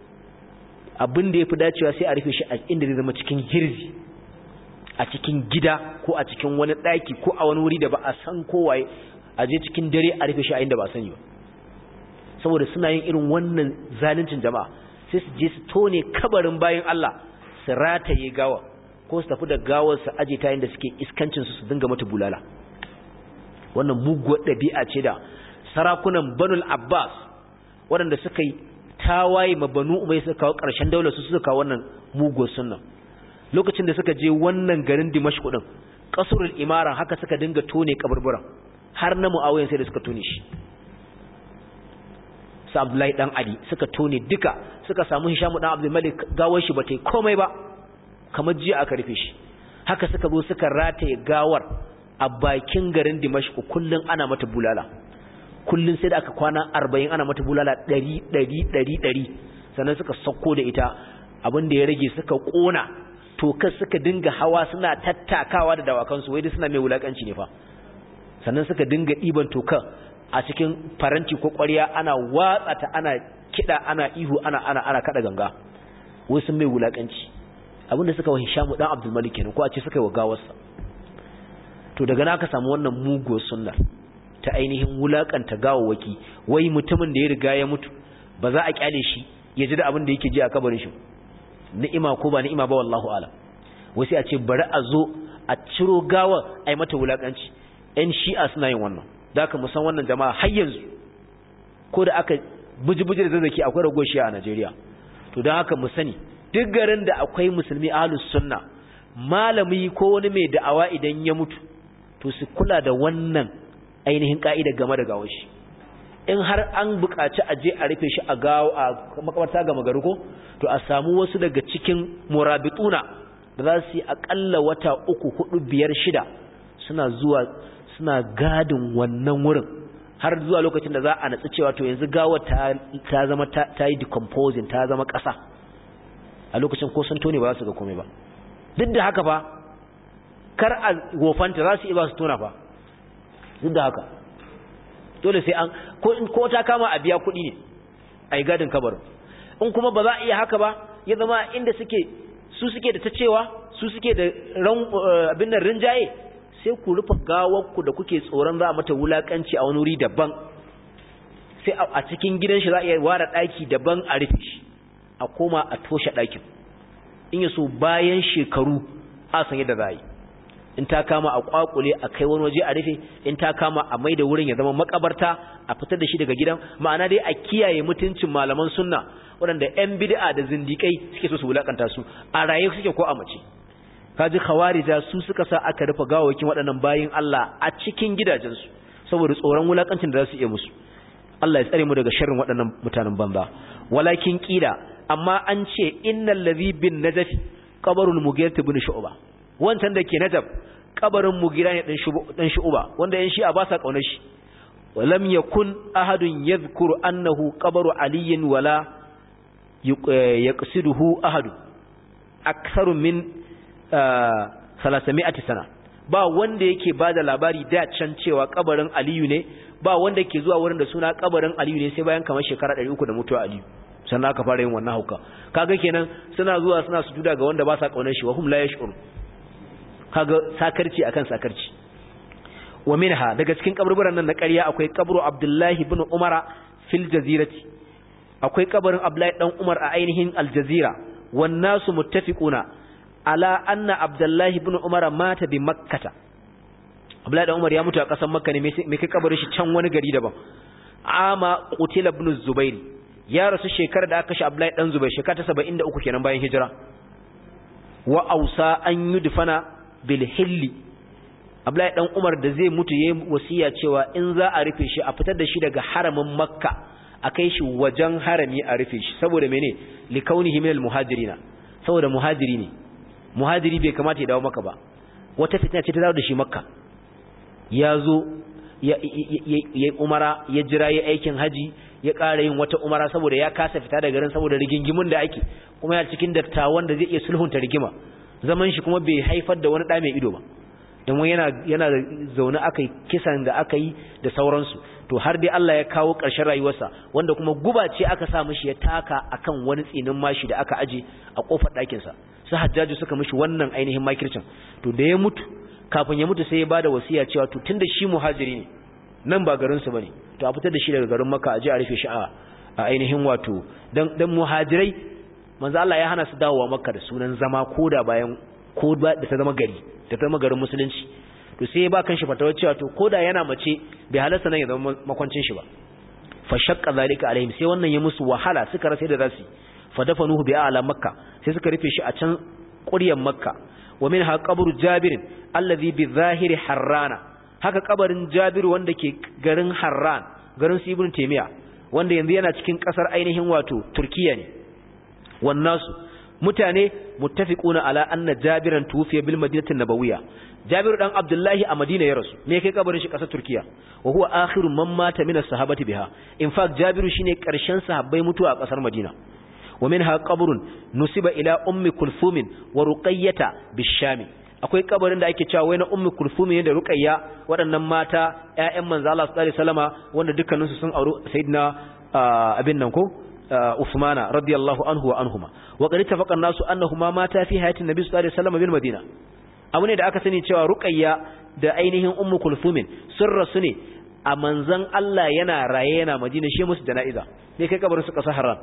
abin da yafi dacewa sai a rufe shi a inda zai zama cikin hirzi a cikin gida ko a cikin wani daki ko a wani wuri da ba a san kowaye a je cikin dare a rufe shi a inda ba a sani ba saboda suna yin irin wannan zaluncin jama'a sai su je su tone kabarin bayin Allah su rataye gawa ko su tafi da gawar su aje ta inda suke iskancin su su dinga mata bulala wannan muguwar dabi'a ce da sarakunan Banul Abbas waɗanda suka yi tawaye ma Banu Umayya suka kawo ƙarshen daular su suka kawo wannan mugo sunna. Lokacin da suka je wannan garin Dimashq din Qasrul Imara haka suka dinga tone kaburburan har na Muawiya sai da suka tone shi. Sa Abdullahi dan Ali suka tone duka, suka samu Hisham dan Abdul Malik gawar shi bata yi komai ba kamar jiya aka rufe shi. Haka suka zo suka rataye gawar a bakin garin Dimashq kullun ana mata bulala. Kullun sai da aka kwana arba'in ana mata bulala ɗari ɗari ɗari ɗari sannan suka sako da ita. Abin da ya rage suka kona tokar suka dinga hawa suna tattakawa da dawakansu wai dai suna mai wulakanci ne fa. Sannan suka dinga ɗiban tokar a cikin faranti ko ƙwarya ana watsa ta ana kiɗa ana ihu ana ana ana kada ganga wai sun mai wulakanci. Abinda suka wa Hisham dan Abdul Malik kenan ko a ce suka yi wa gawarsa. To daga nan aka samu wannan mugo sunnar ta ainihin wulakanta gawawaki wai mutumin da ya riga ya mutu ba za a kyale shi ya ji da abin da yake ji a kabarin shi ni'ima ko ba ni'ima ba wallahu alam. Wai sai a ce bari a zo a ciro gawar ai mata wulakanci. Ƴan Shi'a suna yin wannan. Da aka musan wannan jama'a har yanzu ko da aka buji-buji da zazzaki akwai ragowar Shi'a a Najeriya. To don haka mu sani duk garin da akwai musulmi ahlus sunna malami ko wani mai da'awa idan ya mutu to su kula da wannan ainihin ka'ida game da gawar shi. In har an buƙaci a je a rufe shi a gawo a makabarta ga magaru ko to a samu wasu daga cikin murabituna da za su yi akalla wata uku hudu biyar shida suna zuwa suna gadin wannan wurin har zuwa lokacin da za a natsu cewa to yanzu gawar ta ta zama ta yi decomposing ta zama ƙasa. A lokacin ko sun tone ba za su ga komai ba. Duk da haka fa kar a gofanta za su iya ba su tona fa. Duk da haka dole sai an ko ta kama a biya kuɗi ne a yi gadin kabarin. In kuma ba za a iya haka ba ya zama inda suke su suke da ta cewa su suke da abin nan rinjaye sai ku rufe gawarku da kuke tsoron za a mata wulakanci a wani wuri daban. Sai a cikin gidan shi za a iya ware ɗaki daban a rufe shi a koma a toshe ɗakin. In yaso bayan shekaru a san yadda za a yi. In ta kama a kwakule a kai wani waje a rufe, in ta kama a maida wurin ya zama makabarta a fitar da shi daga gidan, ma'ana dai a kiyaye mutuncin malaman sunna waɗanda ƴan bid'a da zindikai suke so su wulakanta su a raye suke ko a mace. Kaji khawarija su suka sa aka rufe gawawakin waɗannan bayin Allah a cikin gidajensu saboda tsoron wulakancin da za su iya musu. Allah ya tsare mu daga sharrin waɗannan mutanen banza. Walakin qila amma an ce innal ladhi bin najaf qabrul mughirah ibn shu'ba, wancan da ke najaf kabarin mughira ne dan shu'ba wanda yan shi'a ba sa kaunar shi. Walam yakun ahadun yadhkuru annahu qabru aliyin wala yaqsiduhu ahad aktharu min salasami'ati sana. Ba wanda yake bada labari da can cewa kabarin Aliyu ne, ba wanda ke zuwa wurin da suna kabarin Aliyu ne sai bayan kamar shekara ɗari uku da mutuwa Aliyu sannan aka fara yin wannan hauka. Kaga kenan suna zuwa suna sujuda ga wanda ba sa kaunar shi wa hum la yash'ur. Kaga sakarci akan sakarci. Wa minha daga cikin kaburburan nan na ƙarya akwai kabru Abdullahi ibn Umar fil jazirati, akwai kabarin Abdullahi dan Umar a ainihin Al-Jazira. Wan nasu muttafiquna ala anna Abdullahi ibn Umar mata bi Makkah. Abdullahi dan Umar ya mutu a ƙasar Makka ne, me kai kabarin shi can wani gari daban. Ama qutila ibn Zubair, ya rasu shekarar da aka kashe Abdullahi dan Zubair shekara ta saba'in da uku kenan bayan hijira. Wa ausa an yudfana bil hilli, Abdullahi dan Umar da zai mutu yayin wasiya cewa in za a rufe shi a fitar da shi daga haramin Makka a kai shi wajen harami a rufe shi saboda mene likaunihi minal muhajirina, saboda muhajiri ne. Muhajiri bai kamata ya dawo Makka ba, wata fitina ce ta dawo da shi Makka. Ya zo ya ya umara ya jira ya aikin haji ya ƙara yin wata umara saboda ya kasa fita daga garin saboda rigingimun da ake, kuma ya cikin dattawan da zai iya sulhunta rigima. Zaman shi kuma bai haifar da wani ɗa mai ido ba, don wani yana yana zaune aka yi kisan da aka yi da sauransu. To har dai Allah ya kawo ƙarshen rayuwarsa, wanda kuma guba ce aka sa mishi ya taka akan wani tsinin mashi da aka aje a kofar ɗakinsa. Su Hajjaju suka mishi wannan ainihin makircin. To da ya mutu, kafin ya mutu sai ya bada wasiya cewa to tunda shi muhajiri ne, nan ba garin su bane, to a fitar da shi daga garin Makka a je a rufe shi a ainihin wato dan dan muhajirai manzo Allah ya hana su dawowa Makka da sunan zama koda bayan ko da ta zama gari, ta zama garin musulunci. To sai ya ba kan shi fatawa cewa to koda yana mace bai halarta nan ya zama makwancin shi ba. fa shaqqa zalika alaihim sai wannan ya musu wahala suka rasa da rasi fa dafanuhu bi a'la makka sai suka rufe shi a can ƙuryan makka wa minha qabru jabir alladhi bi zahiri harrana haka kabarin jabir wanda ke garin harran garin su ibn taymiya wanda yanzu yana cikin kasar ainihin wato turkiya ne wannasu mutane muttafiquna ala anna jabiran tufiya bil madinati nabawiyya Jabiru dan Abdullahi a Madina ya rasu me kai kabarin shi kasar Turkiya wa huwa akhiru man mata min as-sahabati biha in fact Jabiru shine karshen sahabbai mutuwa a kasar Madina wa minha qabrun nusiba ila ummi kulthum wa ruqayyah bisham akwai kabarin da ake cewa wai na ummi kulthum ne da ruqayya waɗannan mata ƴaƴan manzo Allah sallallahu alaihi wasallama wanda dukkanin su sun aure sayyidina abin nan ko Uthmana radiyallahu anhu wa anhuma wa qad tafaqa an-nasu annahuma mata fi hayatin nabi sallallahu alaihi wasallama bil Madina abu ne da aka sani cewa ruqayya da ainihin ummu kulfumin sun rasu ne a manzon Allah yana raye yana Madina shi musu jana'iza ne kai kabarin su kasa haram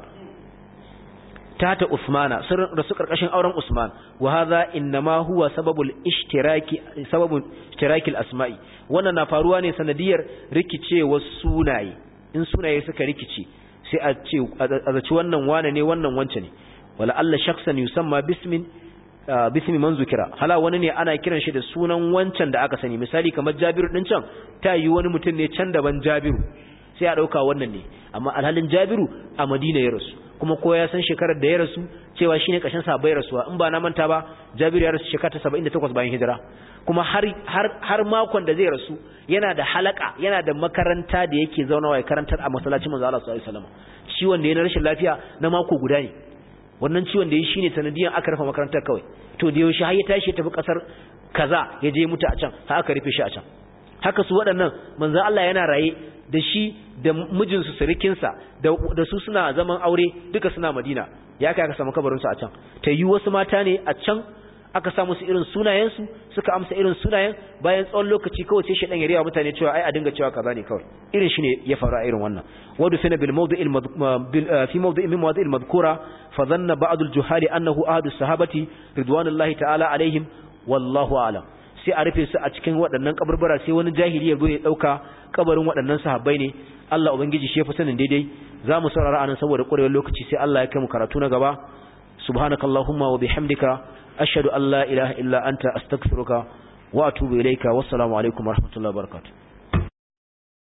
tata Usmana sun rasu karkashin auren Usman wa hadha inma huwa sababul ishtiraki sababul ishtiraki al-asma'i wannan na faruwa ne sanadiyar rikicewar sunaye in sunaye suka rikice sai a ce a zaci wannan wane ne wannan wance ne wala alla shakhsan yusamma bismin bismi man zukira hala wani ne ana kiran shi da sunan wancan da aka sani misali kamar Jabiru din can ta yi wani mutum ne can daban Jabiru sai a dauka wannan ne amma alhalin Jabiru a Madina ya rasu kuma ko ya san shekarar da ya rasu cewa shine kashin sa bai rasuwa in ba na manta ba Jabiru ya rasu shekara ta saba'in da takwas bayan hijira kuma har har har makon da zai rasu yana da halaka yana da makaranta da yake zaunawa ya karantar a masallacin manzo Allah sallallahu alaihi wasallam shi wanda yana rashin lafiya na mako guda ne wannan ciwon da yi shine sanadiyan aka rufe makarantar kawai to da yaushe har ya tashi ya tafi kasar kaza ya je mutu a can har aka rufe shi a can haka su waɗannan manzon Allah yana raye da shi da mijin su surikin sa da da su suna zaman aure duka suna Madina ya kai aka samu kabarin su a can ta yi wasu mata ne a can aka samu su irin sunayen su suka amsa irin sunayen bayan tsawon lokaci kawai sai shedan ya riya mutane cewa ai a dinga cewa kaza ne kawai irin shi ne ya faru a irin wannan wadu fina bil mawdi'il fi mawdi'in min mawadi'il madhkura fa dhanna ba'd al juhali annahu ahadu sahabati ridwanullahi ta'ala alaihim wallahu a'lam sai a rufe su a cikin waɗannan kaburbura sai wani jahili ya zo ya dauka kabarin waɗannan sahabbai ne Allah ubangiji shi ya fi sanin daidai zamu saurara anan saboda ƙurewar lokaci sai Allah ya kai mu karatu na gaba subhanakallahumma wa bihamdika ashhadu an la ilaha illa anta astaghfiruka wa atubu ilayka wassalamu alaikum warahmatullahi wabarakatuh